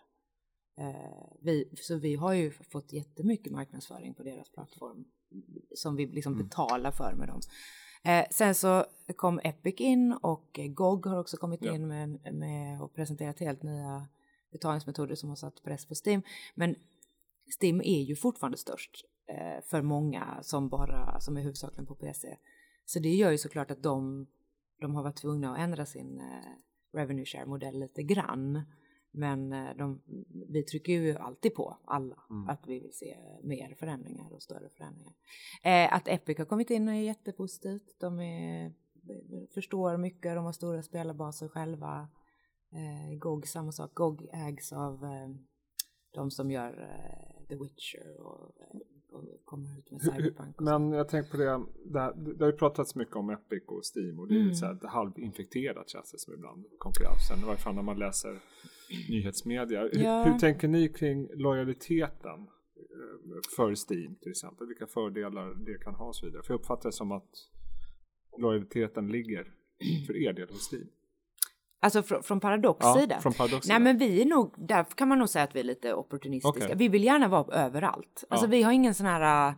Så vi har ju fått jättemycket marknadsföring på deras plattform som vi liksom betalar för med dem. Sen så kom Epic in och GOG har också kommit in med och presenterat helt nya betalningsmetoder som har satt press på Steam. Men Steam är ju fortfarande störst för många som är huvudsakligen på PC. Så det gör ju såklart att de har varit tvungna att ändra sin revenue share-modell lite grann. Men vi trycker ju alltid på alla att vi vill se mer förändringar och större förändringar. Att Epic har kommit in är jättepositivt. De förstår mycket, de har stora spelarbaser själva. GOG samma sak. GOG ägs av de som gör The Witcher och kommer ut med Cyberpunk. Men jag tänker på det har ju pratats mycket om Epic och Steam och det är ju så här halvinfekterat känns det som ibland konkurrensen. I varje fall när man läser nyhetsmedia. Hur tänker ni kring lojaliteten för Steam till exempel? Vilka fördelar det kan ha och så vidare? För jag uppfattar det som att lojaliteten ligger för er del hos Steam. Alltså från Paradox sida? Från Paradox sida. Nej men vi är nog, där kan man nog säga att vi är lite opportunistiska. Okay. Vi vill gärna vara överallt. Alltså vi har ingen sån här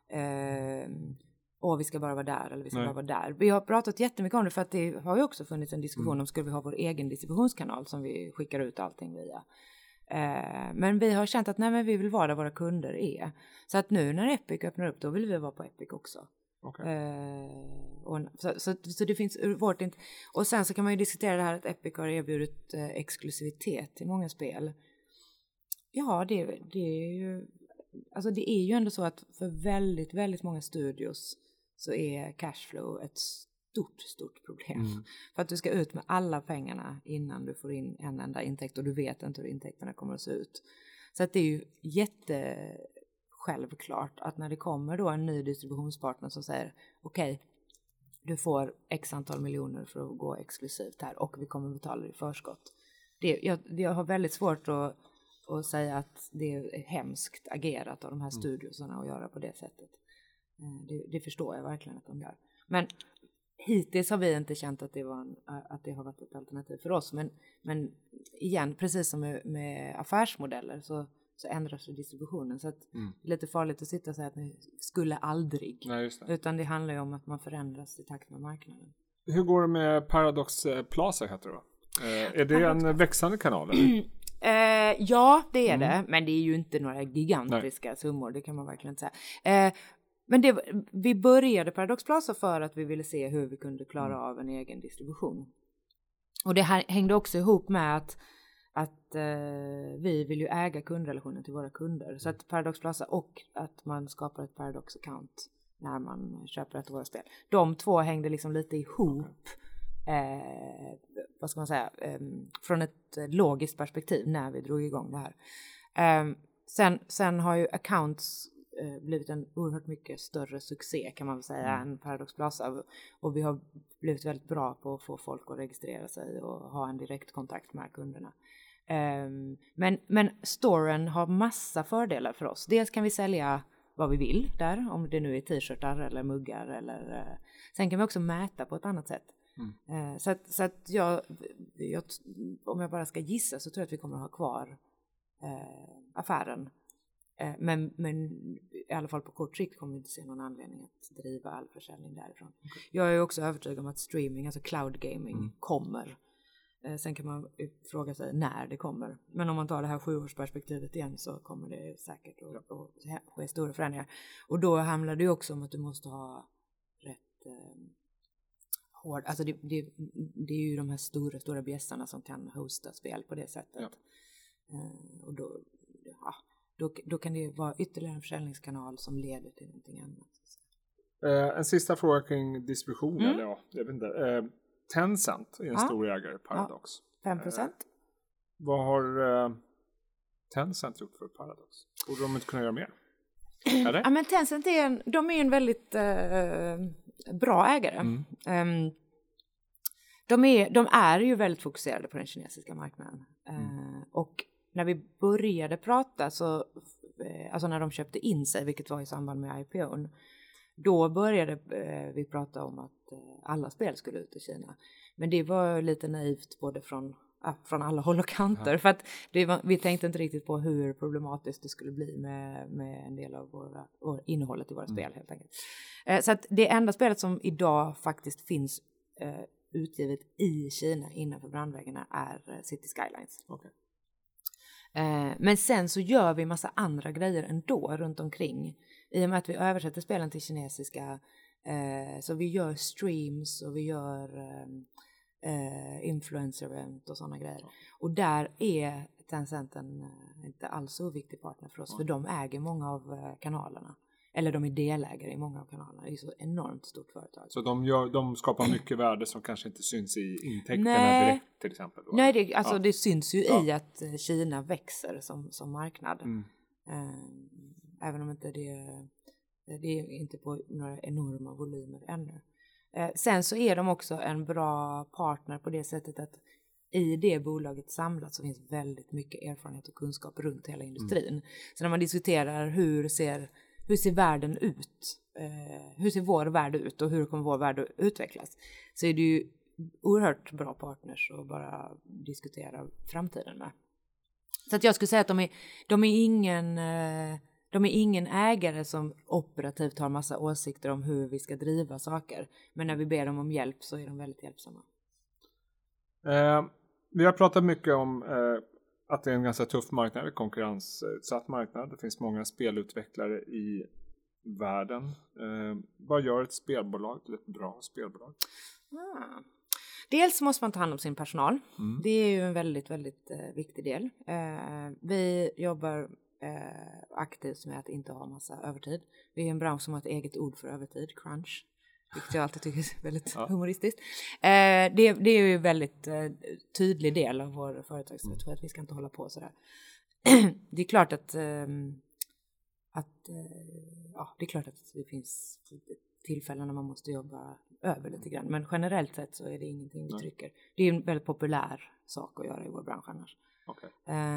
vi ska bara vara där eller vi ska bara vara där. Vi har pratat jättemycket om det för att det har ju också funnits en diskussion om skulle vi ha vår egen distributionskanal som vi skickar ut allting via. Men vi har känt att nej men vi vill vara där våra kunder är. Så att nu när Epic öppnar upp då vill vi vara på Epic också. Okay. Så det finns vårt inte. Och sen så kan man ju diskutera det här att Epic har erbjudit exklusivitet till många spel. Ja, det är ju alltså det är ju ändå så att för väldigt, väldigt många studios så är cashflow ett stort problem. För att du ska ut med alla pengarna innan du får in en enda intäkt och du vet inte hur intäkterna kommer att se ut. Så att det är ju självklart att när det kommer då en ny distributionspartner som säger okej, du får x antal miljoner för att gå exklusivt här och vi kommer betala dig i förskott. Jag har väldigt svårt att säga att det är hemskt agerat av de här studiosarna att göra på det sättet. Det förstår jag verkligen att de gör. Men hittills har vi inte känt att det har varit ett alternativ för oss. Men igen, precis som med affärsmodeller så ändras distributionen. Så att det är lite farligt att sitta och säga att ni skulle aldrig. Nej, just det. Utan det handlar ju om att man förändras i takt med marknaden. Hur går det med Paradox Plaza heter det va? Är det en växande kanal? Ja, det är det. Men det är ju inte några gigantiska summor. Det kan man verkligen inte säga. Men vi började Paradox Plaza för att vi ville se hur vi kunde klara av en egen distribution. Och det här hängde också ihop med att vi vill ju äga kundrelationen till våra kunder. Så att Paradox Plaza och att man skapar ett Paradox-account när man köper ett av våra spel. De två hängde liksom lite ihop. Vad ska man säga? Från ett logiskt perspektiv när vi drog igång det här. Sen har ju accounts blivit en oerhört mycket större succé kan man väl säga än Paradox Plaza. Och vi har blivit väldigt bra på att få folk att registrera sig och ha en direkt kontakt med kunderna. Men storen har massa fördelar för oss. Dels kan vi sälja vad vi vill där, om det nu är t-shirtar eller muggar eller sen kan vi också mäta på ett annat sätt. Så att jag om jag bara ska gissa så tror jag att vi kommer att ha kvar affären. Men i alla fall på kort sikt kommer vi inte se någon anledning att driva all försäljning därifrån. Jag är också övertygad om att streaming, alltså cloud gaming, kommer. Sen kan man fråga sig när det kommer. Men om man tar det här 7-årsperspektivet igen så kommer det säkert att ske stora förändringar. Och då handlar det också om att du måste ha rätt Alltså det är ju de här stora bjässarna som kan hosta spel på det sättet. Ja. Och då kan det vara ytterligare en försäljningskanal som leder till någonting annat. En sista fråga kring distribution. Jag vet inte. Tencent är en stor ägare i Paradox. 5%. Vad har Tencent gjort för Paradox? Borde de inte kunna göra mer? Ja, men Tencent är en väldigt bra ägare. De är ju väldigt fokuserade på den kinesiska marknaden. Och när vi började prata alltså när de köpte in sig, vilket var i samband med IPO:n, då började vi prata om att alla spel skulle ut i Kina. Men det var lite naivt både från alla håll och kanter. För att vi tänkte inte riktigt på hur problematiskt det skulle bli med en del av innehållet i våra spel helt enkelt. Så att det enda spelet som idag faktiskt finns utgivet i Kina innanför brandväggarna är City Skylines. Okay. Men sen så gör vi massa andra grejer ändå runt omkring. I och med att vi översätter spelen till kinesiska. Så vi gör streams och vi gör influencer event och sådana grejer. Och där är Tencent inte alls så viktig partner för oss. För de äger många av kanalerna. Eller de är delägare i många av kanalerna. Det är så enormt stort företag. Så de skapar mycket värde som kanske inte syns i intäkterna direkt till exempel? Då. Nej, det syns ju i att Kina växer som marknad. Även om inte det är inte på några enorma volymer ännu. Sen så är de också en bra partner på det sättet att i det bolaget samlat så finns väldigt mycket erfarenhet och kunskap runt hela industrin. Så när man diskuterar hur ser världen ut? Hur ser vår värld ut och hur kommer vår värld att utvecklas? Så är det ju oerhört bra partners att bara diskutera framtiden med. Så att jag skulle säga att de är ingen ägare som operativt har massa åsikter om hur vi ska driva saker. Men när vi ber dem om hjälp så är de väldigt hjälpsamma. Vi har pratat mycket om att det är en ganska tuff marknad, konkurrensutsatt marknad. Det finns många spelutvecklare i världen. Vad gör ett spelbolag till ett bra spelbolag? Dels måste man ta hand om sin personal. Det är ju en väldigt, väldigt viktig del. Vi jobbar aktivt med att inte ha massa övertid. Vi är en bransch som har ett eget ord för övertid, crunch. Vilket jag alltid tycker är väldigt humoristiskt. Det är ju en väldigt tydlig del av vår företagsstruktur att vi ska inte hålla på sådär. Det är klart att det finns tillfällen när man måste jobba över lite grann. Men generellt sett så är det ingenting vi trycker. Det är en väldigt populär sak att göra i vår bransch annars. Okay.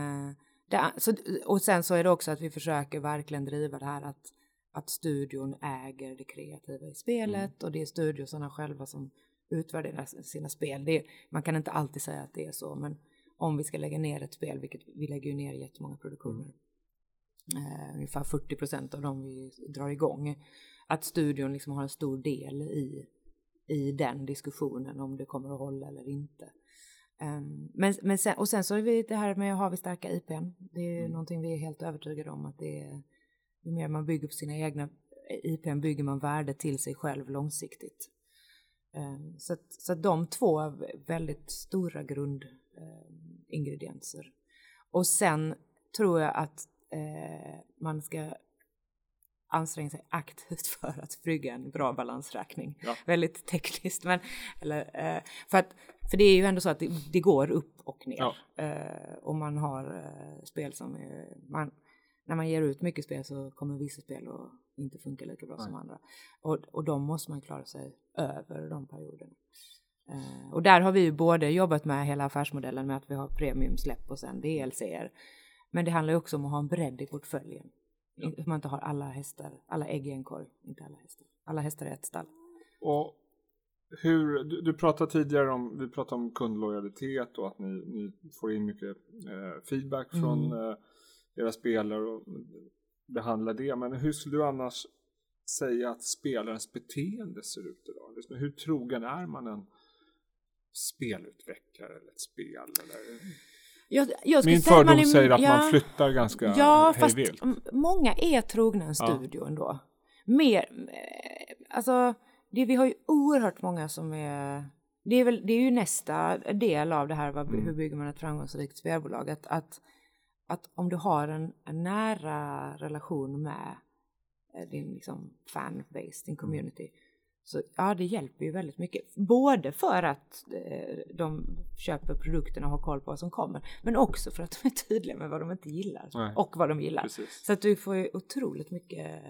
Och sen så är det också att vi försöker verkligen driva det här att studion äger det kreativa i spelet och det är studiosarna själva som utvärderar sina spel. Man kan inte alltid säga att det är så, men om vi ska lägga ner ett spel, vilket vi lägger ner jättemånga produktioner, ungefär 40% av dem vi drar igång, att studion liksom har en stor del i den diskussionen om det kommer att hålla eller inte. Men sen så är vi det här med har vi starka IPn. Det är någonting vi är helt övertygade om att det är. Ju mer man bygger på sina egna IPn bygger man värde till sig själv långsiktigt. Så de två är väldigt stora grundingredienser. Och sen tror jag att man ska anstränga sig aktivt för att brygga en bra balansräkning. Ja. Väldigt tekniskt. För det är ju ändå så att det går upp och ner. Ja. Och man har spel som när man ger ut mycket spel så kommer vissa spel att inte funka lika bra som andra. Och de måste man klara sig över de perioderna. Och där har vi ju både jobbat med hela affärsmodellen med att vi har premiumsläpp och sen DLC:er. Men det handlar ju också om att ha en bredd i portföljen. Att man inte har alla ägg i en korg. Inte alla hästar. Alla hästar är ett stall. Och du pratade tidigare om kundlojalitet och att ni får in mycket feedback från era spelare och behandlar det. Men hur skulle du annars säga att spelarens beteende ser ut idag? Hur trogen är man en spelutvecklare eller ett spel? Eller? Min fördom säger att man flyttar ganska hejvilt. Fast många är trogna en studio ändå. Alltså vi har ju oerhört många som är... Det är ju nästa del av det här, hur bygger man ett framgångsrikt spelbolag. Att om du har en nära relation med din liksom fanbase, din community, så ja, det hjälper ju väldigt mycket. Både för att de köper produkterna och har koll på vad som kommer, men också för att de är tydliga med vad de inte gillar. Nej. Och vad de gillar. Precis. Så att du får ju otroligt mycket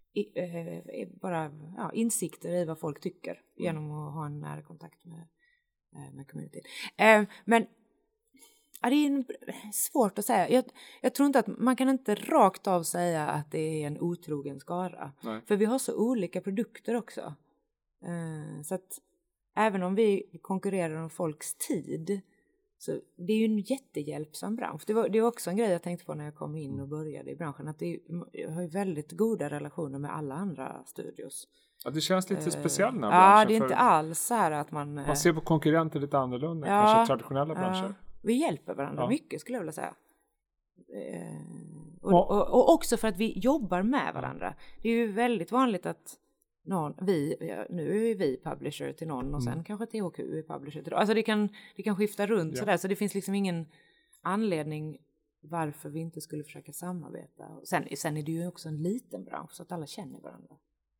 insikter i vad folk tycker genom att ha en nära kontakt med community. Men ja, det är svårt att säga. Jag tror inte att man kan inte rakt av säga att det är en otrogen skara. Nej. För vi har så olika produkter också. Så att även om vi konkurrerar om folks tid, så det är ju en jättehjälpsam bransch. Det är också en grej jag tänkte på när jag kom in och började i branschen, att jag har ju väldigt goda relationer med alla andra studios. Ja, det känns lite speciellt den här branschen. Ja, det är inte alls så här att man ser på konkurrenter lite annorlunda, kanske traditionella branscher. Vi hjälper varandra mycket, skulle jag vilja säga. Och också för att vi jobbar med varandra. Det är ju väldigt vanligt att nu är vi publisher till någon och sen kanske THQ är publisher till någon. Alltså det kan skifta runt sådär, så det finns liksom ingen anledning varför vi inte skulle försöka samarbeta. Sen är det ju också en liten bransch så att alla känner varandra.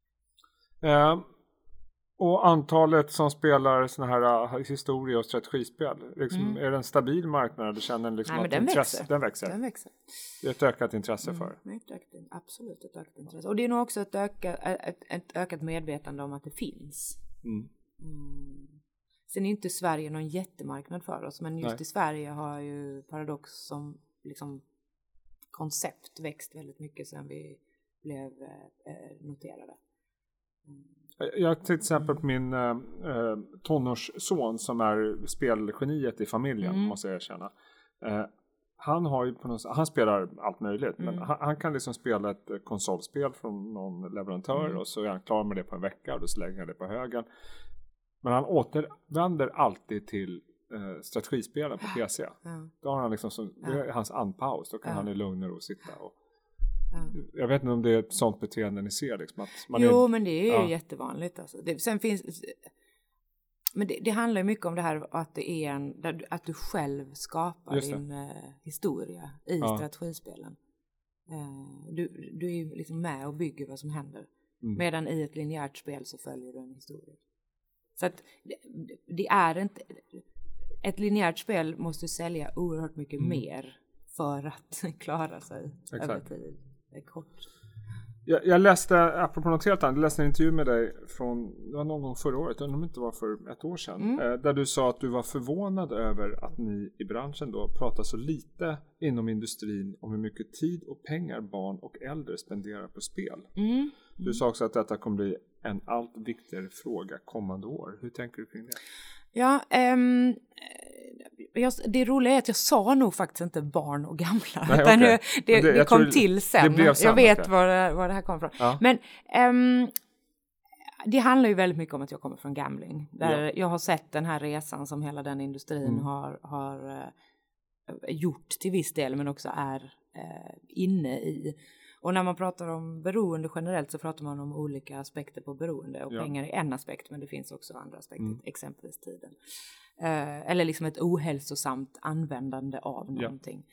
Och antalet som spelar såna här historie- och strategispel, liksom, är det en stabil marknad? Du känner liksom att den växer. Den växer. Det är ett ökat intresse för. Absolut ett ökat intresse. Och det är nog också ett ökat medvetande om att det finns. Sen är inte Sverige någon jättemarknad för oss, men just i Sverige har ju Paradox som liksom koncept växt väldigt mycket sedan vi blev noterade. Jag till exempel på min tonårsson som är spelgeniet i familjen, måste jag erkänna. Han har ju han spelar allt möjligt, men han kan liksom spela ett konsolspel från någon leverantör och så är han klar med det på en vecka och då slänger han det på högen. Men han återvänder alltid till strategispelen på PC. Då har han liksom det är hans andpaus, då kan han i lugn och ro sitta och jag vet inte om det är ett sånt beteende ni ser liksom, att man men det är ju jättevanligt alltså. Sen finns men det handlar ju mycket om det här att det är att du själv skapar din historia i strategispelen. Du är ju liksom med och bygger vad som händer. Medan i ett linjärt spel så följer du en historia. Så att det är inte ett linjärt spel måste sälja oerhört mycket mer för att klara sig över tid. Kort. Jag läste, apropå något helt annat, jag läste en intervju med dig det var någon gång förra året, om det inte var för ett år sedan, där du sa att du var förvånad över att ni i branschen då pratar så lite inom industrin om hur mycket tid och pengar barn och äldre spenderar på spel. Du sa också att detta kommer bli en allt viktigare fråga kommande år. Hur tänker du kring det? Ja, det roliga är att jag sa nog faktiskt inte barn och gamla. Nej, utan okay. det kom till sen. Jag vet var det här kom från. Ja. Men det handlar ju väldigt mycket om att jag kommer från gambling. Där jag har sett den här resan som hela den industrin har gjort till viss del, men också är inne i. Och när man pratar om beroende generellt så pratar man om olika aspekter på beroende. Och pengar är en aspekt, men det finns också andra aspekter. Exempelvis tiden. Eller liksom ett ohälsosamt användande av någonting.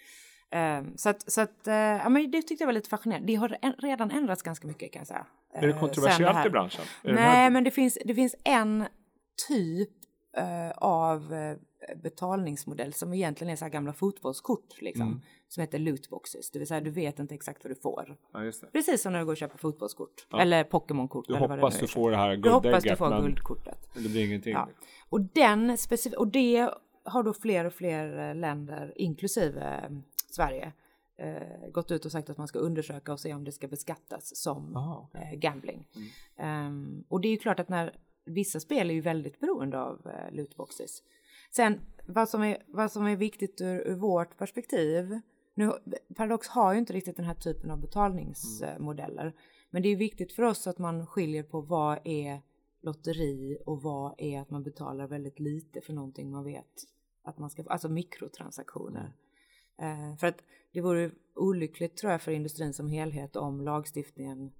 Men det tyckte jag var lite fascinerande. Det har redan ändrats ganska mycket, kan jag säga. Är det kontroversiellt i branschen? Nej, men det finns en typ av betalningsmodell som egentligen är så här gamla fotbollskort liksom, som heter lootboxes. Det vill säga du vet inte exakt vad du får. Ja, just det. Precis som när du går och köper fotbollskort eller Pokémon-kort. Du eller hoppas vad det du får det här guldägget. Du hoppas du får guldkortet. Men det blir ingenting. Ja. Och det har då fler och fler länder, inklusive Sverige, gått ut och sagt att man ska undersöka och se om det ska beskattas som gambling. Och det är ju klart att när vissa spel är ju väldigt beroende av lootboxes. Sen vad som är viktigt ur vårt perspektiv, nu Paradox har ju inte riktigt den här typen av betalningsmodeller, men det är viktigt för oss att man skiljer på vad är lotteri och vad är att man betalar väldigt lite för någonting man vet att man ska, alltså mikrotransaktioner. För att det vore olyckligt, tror jag, för industrin som helhet om lagstiftningen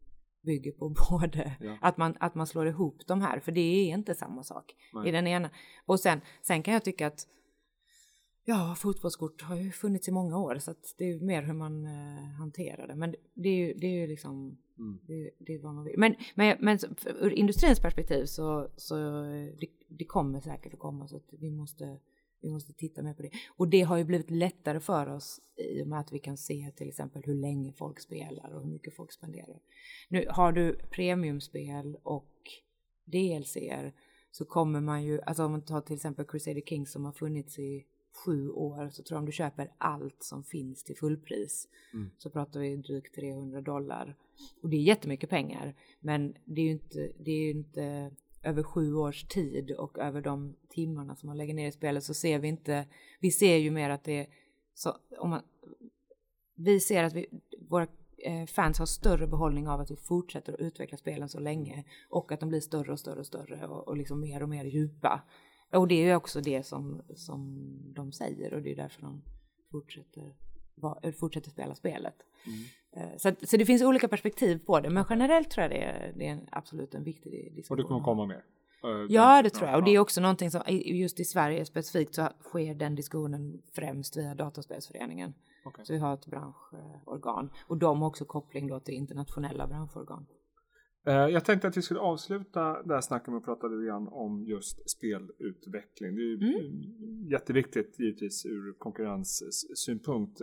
bygger på både att man slår ihop de här, för det är inte samma sak i den ena. Och sen kan jag tycka att fotbollskort har ju funnits i många år, så att det är mer hur man hanterar det. Men det är ju liksom det är vad man vill. Men ur industrins perspektiv så det kommer säkert att komma, så att vi måste titta mer på det. Och det har ju blivit lättare för oss i och med att vi kan se till exempel hur länge folk spelar och hur mycket folk spenderar. Nu har du premiumspel och DLC:er, så kommer man ju, alltså om man tar till exempel Crusader Kings som har funnits i 7 år, så tror jag om du köper allt som finns till fullpris så pratar vi drygt $300. Och det är jättemycket pengar, men det är ju inte över 7 års tid och över de timmarna som man lägger ner i spelet, så ser vi ser ju mer att det är så, vi ser att våra fans har större behållning av att vi fortsätter att utveckla spelen så länge, och att de blir större och större och större och liksom mer och mer djupa. Och det är ju också det som de säger, och det är därför de fortsätter spela spelet. Så det finns olika perspektiv på det, men generellt tror jag det är absolut en viktig diskussion. Och det kommer komma mer? Ja, det tror jag. Och det är också någonting som just i Sverige specifikt så sker den diskussionen främst via Dataspelsföreningen. Okay. Så vi har ett branschorgan, och de har också koppling då till internationella branschorgan. Jag tänkte att vi skulle avsluta det här snacket med att prata lite grann om just spelutveckling. Det är ju jätteviktigt givetvis ur konkurrenssynpunkt.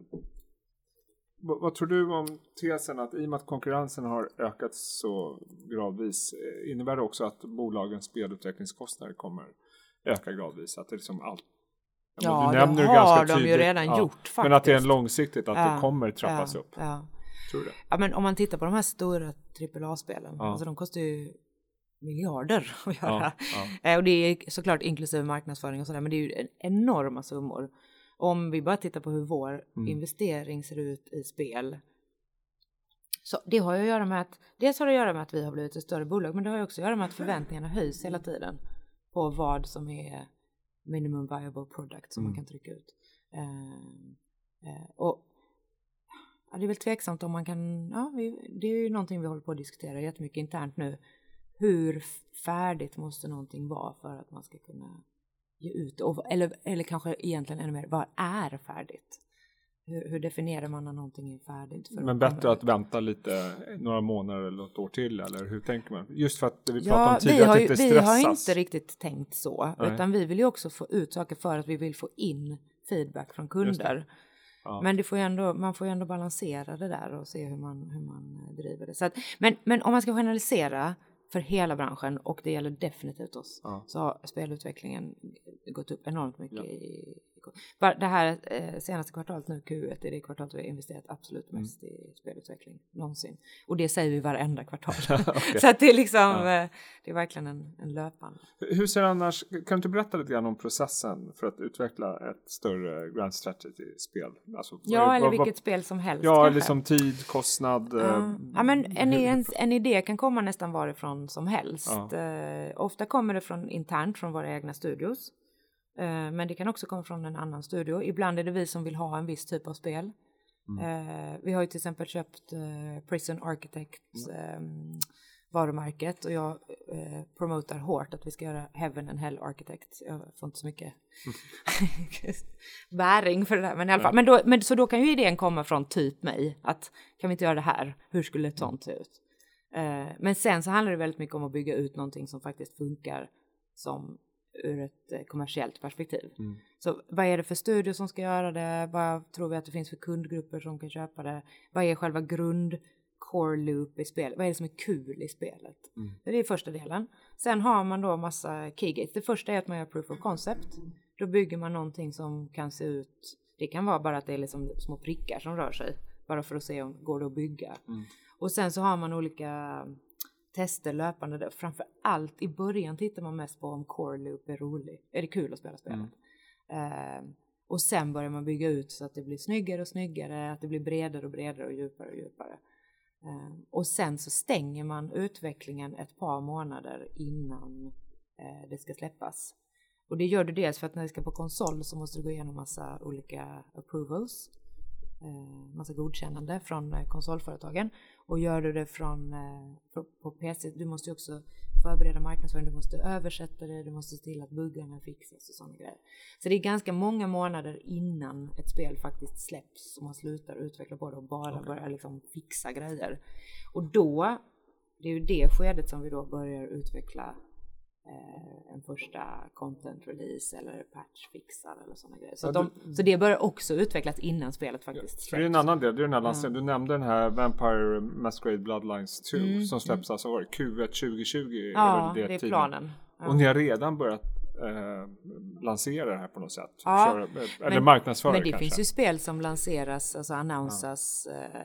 Vad tror du om tesen att i och med att konkurrensen har ökat så gradvis, innebär det också att bolagens spelutvecklingskostnader kommer öka gradvis? Att det liksom allt... Ja, det har de ju redan gjort faktiskt. Men att det är långsiktigt, att det kommer trappas upp. Ja. Tror du? Ja, men om man tittar på de här stora AAA-spelen, alltså de kostar ju miljarder att göra. Och det är såklart inklusive marknadsföring och sådär, men det är ju enorma summor. Om vi bara tittar på hur vår investering ser ut i spel, så det har ju att göra med att dels har det att göra med att vi har blivit ett större bolag, men det har ju också att göra med att förväntningarna höjs hela tiden på vad som är minimum viable product som man kan trycka ut. Och det är väl tveksamt om man kan, det är ju någonting vi håller på att diskutera jättemycket internt nu. Hur färdigt måste någonting vara för att man ska kunna ge ut, eller kanske egentligen ännu mer, vad är färdigt? Hur definierar man när någonting är färdigt? Men bättre att vänta lite, några månader eller ett år till, eller hur tänker man? Just för att vi pratar om tidigare att inte stressas. Vi har inte riktigt tänkt så, utan vi vill ju också få ut saker för att vi vill få in feedback från kunder. Ja. Men man får ju ändå balansera det där och se hur man driver det. Så att, men om man ska generalisera för hela branschen, och det gäller definitivt oss, så har spelutvecklingen gått upp enormt mycket. Det här senaste kvartalet nu, Q1, är det kvartalet vi har investerat absolut mest i spelutveckling någonsin. Och det säger vi varenda kvartal. Okay. Så att det är liksom, det är verkligen en löpande. Hur ser annars, kan du inte berätta lite grann om processen för att utveckla ett större Grand Strategy-spel? Alltså, eller vilket spel som helst. Ja, eller som tid, kostnad. Ja, men en idé kan komma nästan varifrån som helst. Ofta kommer det internt från våra egna studios. Men det kan också komma från en annan studio. Ibland är det vi som vill ha en viss typ av spel. Vi har ju till exempel köpt Prison Architects varumärket, och jag promotar hårt att vi ska göra Heaven and Hell Architects. Jag får inte så mycket bäring för det där, men i alla fall. Så då kan ju idén komma från typ mig, att kan vi inte göra det här? Hur skulle ett sånt se ut? Men sen så handlar det väldigt mycket om att bygga ut någonting som faktiskt funkar som ur ett kommersiellt perspektiv. Så vad är det för studio som ska göra det? Vad tror vi att det finns för kundgrupper som kan köpa det? Vad är själva core loop i spelet? Vad är det som är kul i spelet? Det är första delen. Sen har man då massa keygates. Det första är att man gör proof of concept. Då bygger man någonting som kan se ut, det kan vara bara att det är liksom små prickar som rör sig, bara för att se om går det att bygga. Och sen så har man olika tester löpande där. Framför allt i början tittar man mest på om core loop är rolig. Är det kul att spela spelet? Och sen börjar man bygga ut så att det blir snyggare och snyggare, att det blir bredare och bredare och djupare. Och sen så stänger man utvecklingen ett par månader innan det ska släppas. Och det gör du dels för att när det ska på konsol så måste du gå igenom massa olika approvals. massa godkännande från konsolföretagen. Och gör du det på PC, du måste ju också förbereda marknadsföring, du måste översätta det, du måste se till att buggarna fixas och sådana grejer. Så det är ganska många månader innan ett spel faktiskt släpps som man slutar utveckla på det och bara börjar liksom fixa grejer. Och då, det är ju det skedet som vi då börjar utveckla en första content release eller patch fixar eller sådana grejer. Så det börjar också utvecklas innan spelet faktiskt släpps. För det är en annan del, det är den här lanseringen. Du nämnde den här Vampire Masquerade Bloodlines 2 som släpps alltså Q1 2020. Ja, det är planen. Ja. Och ni har redan börjat lansera det här på något sätt. Eller marknadsföra men det kanske. Finns ju spel som lanseras, alltså annonsas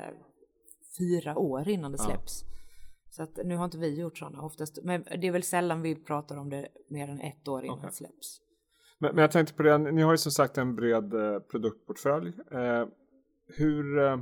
4 år innan det släpps. Så att nu har inte vi gjort sådana oftast. Men det är väl sällan vi pratar om det mer än 1 år innan det släpps. Men jag tänkte på det, ni har ju som sagt en bred produktportfölj. Hur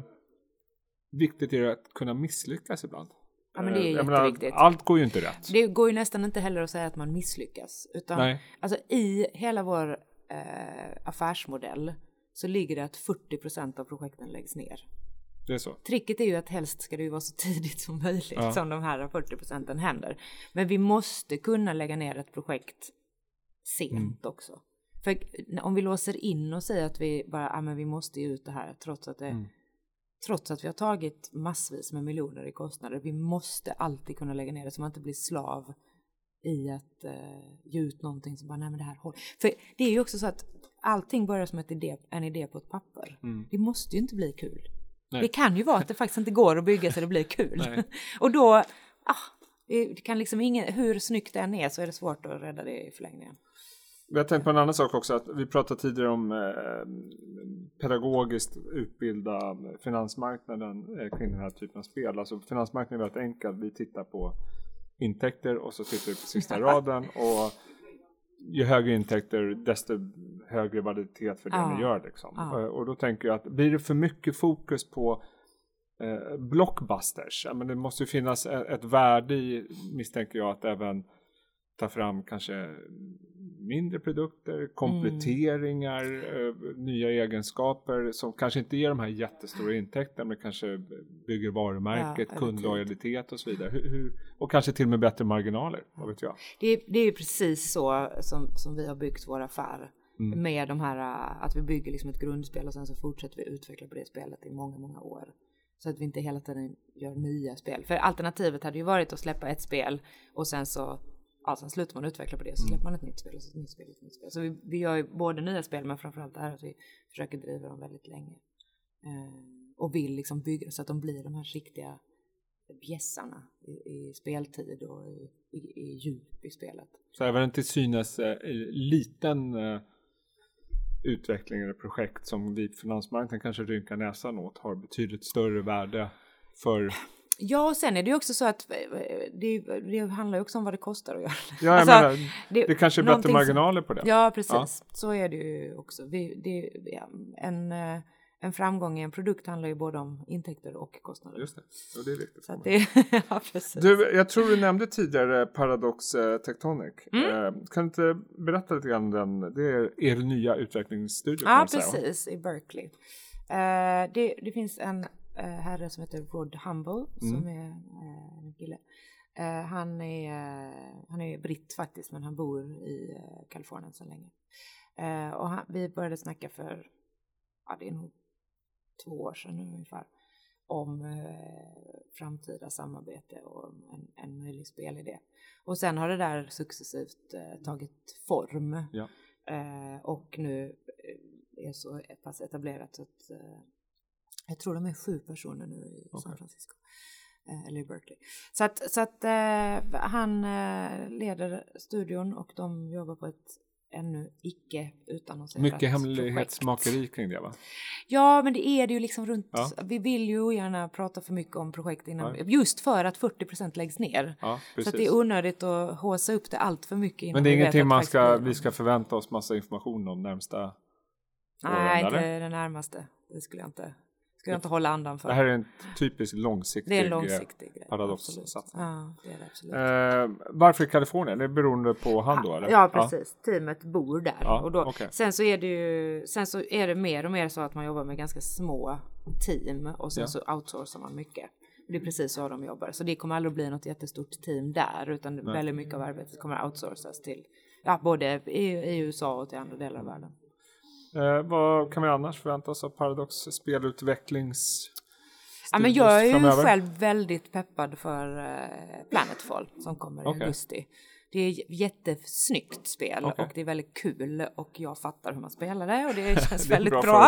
viktigt är det att kunna misslyckas ibland? Ja, men det är jätteviktigt. Allt går ju inte rätt. Det går ju nästan inte heller att säga att man misslyckas. Utan alltså, i hela vår affärsmodell så ligger det att 40% av projekten läggs ner. Det är så. Tricket är ju att helst ska det ju vara så tidigt som möjligt som de här 40% händer. Men vi måste kunna lägga ner ett projekt sent också. För om vi låser in och säger att vi bara, men vi måste ju ut det här trots att vi har tagit massvis med miljoner i kostnader. Vi måste alltid kunna lägga ner det så man inte blir slav i att ge ut någonting som bara, nej men det här håller. För det är ju också så att allting börjar som en idé på ett papper. Det måste ju inte bli kul. Nej. Det kan ju vara att det faktiskt inte går att bygga så det blir kul. Och då, det kan liksom hur snyggt det än är så är det svårt att rädda det i förlängningen. Jag tänkte på en annan sak också, att vi pratade tidigare om pedagogiskt utbilda finansmarknaden kring den här typen av spel. Alltså finansmarknaden är väldigt enkel, vi tittar på intäkter och så tittar vi på sista raden och ju högre intäkter desto högre validitet för det ni gör liksom. Och då tänker jag att blir det för mycket fokus på blockbusters, men det måste ju finnas ett värde i, misstänker jag, att även ta fram kanske mindre produkter, kompletteringar, nya egenskaper som kanske inte ger de här jättestora intäkterna men kanske bygger varumärket, kundlojalitet och så vidare. Och kanske till och med bättre marginaler, vad vet jag. Det är ju precis så som vi har byggt vår affär. Med de här, att vi bygger liksom ett grundspel och sen så fortsätter vi utveckla på det spelet i många, många år. Så att vi inte hela tiden gör nya spel. För alternativet hade ju varit att släppa ett spel och sen så sen slutar man utveckla på det så släpper man ett nytt spel och så ett nytt spel och ett nytt spel. Så vi gör ju både nya spel men framförallt det här att vi försöker driva dem väldigt länge. Och vill liksom bygga så att de blir de här riktiga bjässarna i speltid och i djup i spelet. Så även en till synes liten utveckling eller projekt som vi på finansmarknaden kanske rynkar näsan åt har betydligt större värde för... Ja, och sen är det ju också så att det handlar ju också om vad det kostar att göra. Ja, jag menar, det kanske är bättre marginaler på det. Ja, precis. Så är det ju också. En framgång i en produkt handlar ju både om intäkter och kostnader. Just det, och det är viktigt. Så att det, ja, precis. Du, jag tror du nämnde tidigare Paradox Tectonic. Kan du inte berätta lite grann om den? Det är er nya utvecklingsstudio. Ja, precis, i Berkeley. Det finns en herre som heter Rod Humble som är en kille. Han är britt faktiskt, men han bor i Kalifornien sedan länge. Och vi började snacka för det är nog 2 år sedan nu ungefär om framtida samarbete och en möjlig spelidé. Och sen har det där successivt tagit form. Ja. Och nu är så pass etablerat att jag tror de är 7 personer nu i San Francisco. Eller i Berkeley. Så att han leder studion och de jobbar på ett ännu icke utannonserat mycket hemlighetsmakeri kring det, va? Ja, men det är det ju liksom runt. Ja. Vi vill ju gärna prata för mycket om projekt innan. Ja. Just för att 40% läggs ner. Ja, så att det är onödigt att håsa upp det allt för mycket. Men det är ingenting vi ska förvänta oss massa information om närmsta åren, nej, inte det närmaste. Det skulle jag Ska jag inte hålla andan för. Det här är en typisk långsiktig, det är en långsiktig grej. Paradox. Ja, det är det absolut. Varför i Kalifornien? Det är beroende på han då, eller? Ja, precis. Ja. Teamet bor där. Ja, och då, okay. Sen så är det mer och mer så att man jobbar med ganska små team och sen så outsourcar man mycket. Det är precis så de jobbar. Så det kommer aldrig bli något jättestort team där, utan väldigt mycket av arbetet kommer outsourcas till både i USA och till andra delar av världen. Vad kan vi annars förvänta oss av Paradox spelutvecklings? Men jag är ju själv väldigt peppad för Planetfall som kommer i augusti. Det är jättesnyggt spel och det är väldigt kul och jag fattar hur man spelar det och det känns det väldigt bra.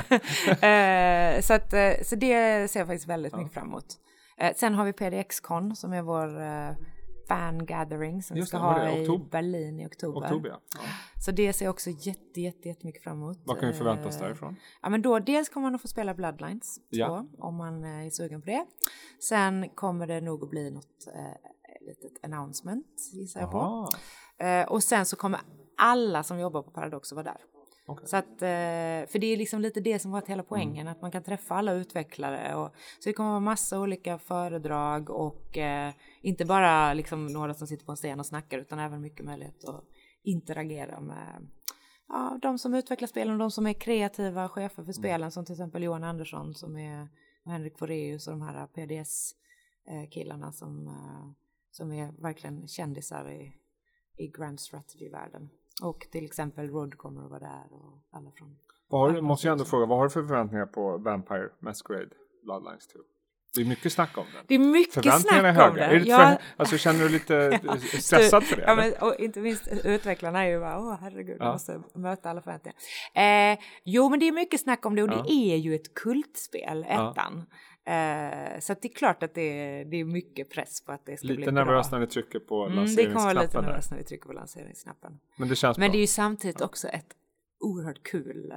Så det ser jag faktiskt väldigt mycket fram emot. Sen har vi PDX-con som är vår fan gathering som vi ska ha i Berlin i oktober. Så det ser jag också jättemycket fram emot. Vad kan vi förvänta oss därifrån? Ja, men då dels kommer man att få spela Bloodlines 2 om man är sugen på det. Sen kommer det nog att bli något litet announcement gissar jag på. Och sen så kommer alla som jobbar på Paradox att vara där. Okay. Så att, för det är liksom lite det som varit hela poängen, att man kan träffa alla utvecklare. Så det kommer vara massa olika föredrag och inte bara liksom några som sitter på en scen och snackar, utan även mycket möjlighet att interagera med de som utvecklar spelen och de som är kreativa chefer för spelen, som till exempel Johan Andersson som är Henrik Foreus och de här PDS-killarna som är verkligen kändisar i Grand Strategy-världen. Och till exempel Rod kommer att vara där och alla från... måste jag ändå fråga, vad har du för förväntningar på Vampire Masquerade Bloodlines 2? Det är mycket snack om den. Det är mycket snack om det. Alltså känner du lite stressad för det? Ja, men, och inte minst utvecklarna är ju bara, herregud, jag måste möta alla förväntningar. Jo, men det är mycket snack om det och det är ju ett kultspel, ettan. Så att det är klart att det är mycket press på att det ska bli bra. Lite nervös när vi trycker på lanseringsknappen. Det kommer vara lite nervös när vi trycker på lanseringsknappen. Men det känns bra. Men det är ju samtidigt också ett oerhört kul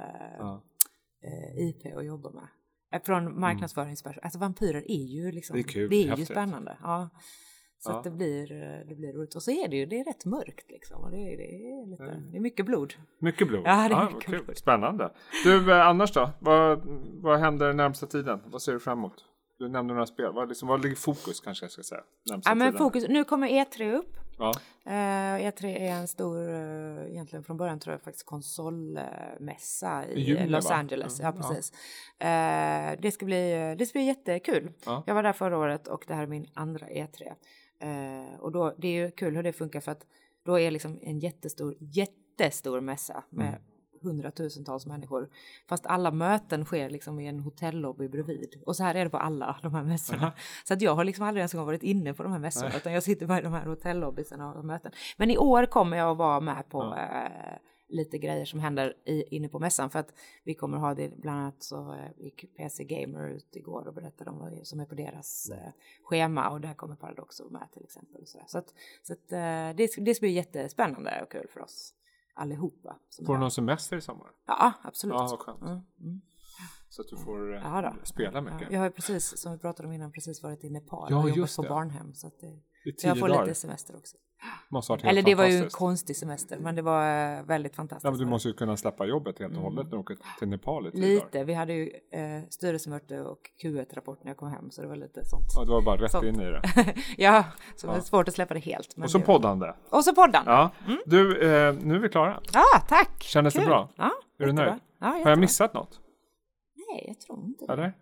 IP att jobba med. Från marknadsföringsperspektiv. Alltså vampyrer är ju liksom, det är kul, det är ju spännande. Ja. Så att det blir roligt. Och så är det är rätt mörkt liksom. Och det är mycket blod. Mycket blod? Ja, det är mycket blod. Spännande. Du, annars då? Vad händer närmsta tiden? Vad ser du fram emot? Du nämnde några spel. Vad ligger fokus kanske jag ska säga? Men fokus, nu kommer E3 upp. Ja. E3 är en stor, egentligen från början tror jag faktiskt konsolmässa i Los Angeles. Ja, precis. Det ska bli jättekul. Ja. Jag var där förra året och det här är min andra E3. Och då, det är ju kul hur det funkar för att då är liksom en jättestor mässa med 100,000-tals människor. Fast alla möten sker liksom i en hotellobby bredvid. Och så här är det på alla de här mässorna. Så att jag har liksom aldrig ens varit inne på de här mässorna. Utan jag sitter bara i de här hotellobbyerna och möten. Men i år kommer jag att vara med på lite grejer som händer inne på mässan. För att vi kommer ha det, bland annat så gick PC Gamer ut igår och berättade om vad som är på deras schema. Och där kommer Paradox med till exempel. Och så att det blir jättespännande och kul för oss allihopa. Får du någon semester i sommar? Ja, absolut. Ja, vad skönt. Så att du får spela mycket. Ja, jag har precis, som vi pratade om innan, precis varit i Nepal och jobbat på barnhem. Så att jag får lite semester också. Eller det var ju en konstig semester, men det var väldigt fantastiskt. Ja, men du måste ju kunna släppa jobbet helt och hållet när du åker till Nepal. Lite, vi hade ju styrelsemöte och Q1-rapport när jag kom hem, så det var lite sånt. Ja, det var bara rätt in i det. Ja, så det var svårt att släppa det helt. Men och så poddande. Och så poddande. Ja. Du, nu är vi klara. Ja, tack. Kändes det bra? Ja, är du nöjd? Ja, har jag missat något? Nej, jag tror inte det. Eller?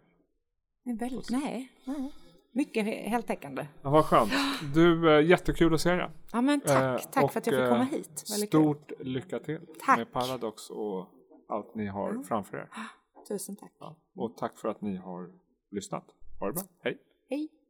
Nej. Mycket heltäckande. Ja, vad skönt. Du, jättekul att se dig. Ja, men tack för att jag fick komma hit. Stort lycka till med Paradox och allt ni har framför er. Tusen tack. Ja, och tack för att ni har lyssnat. Ha det bra. Hej. Hej.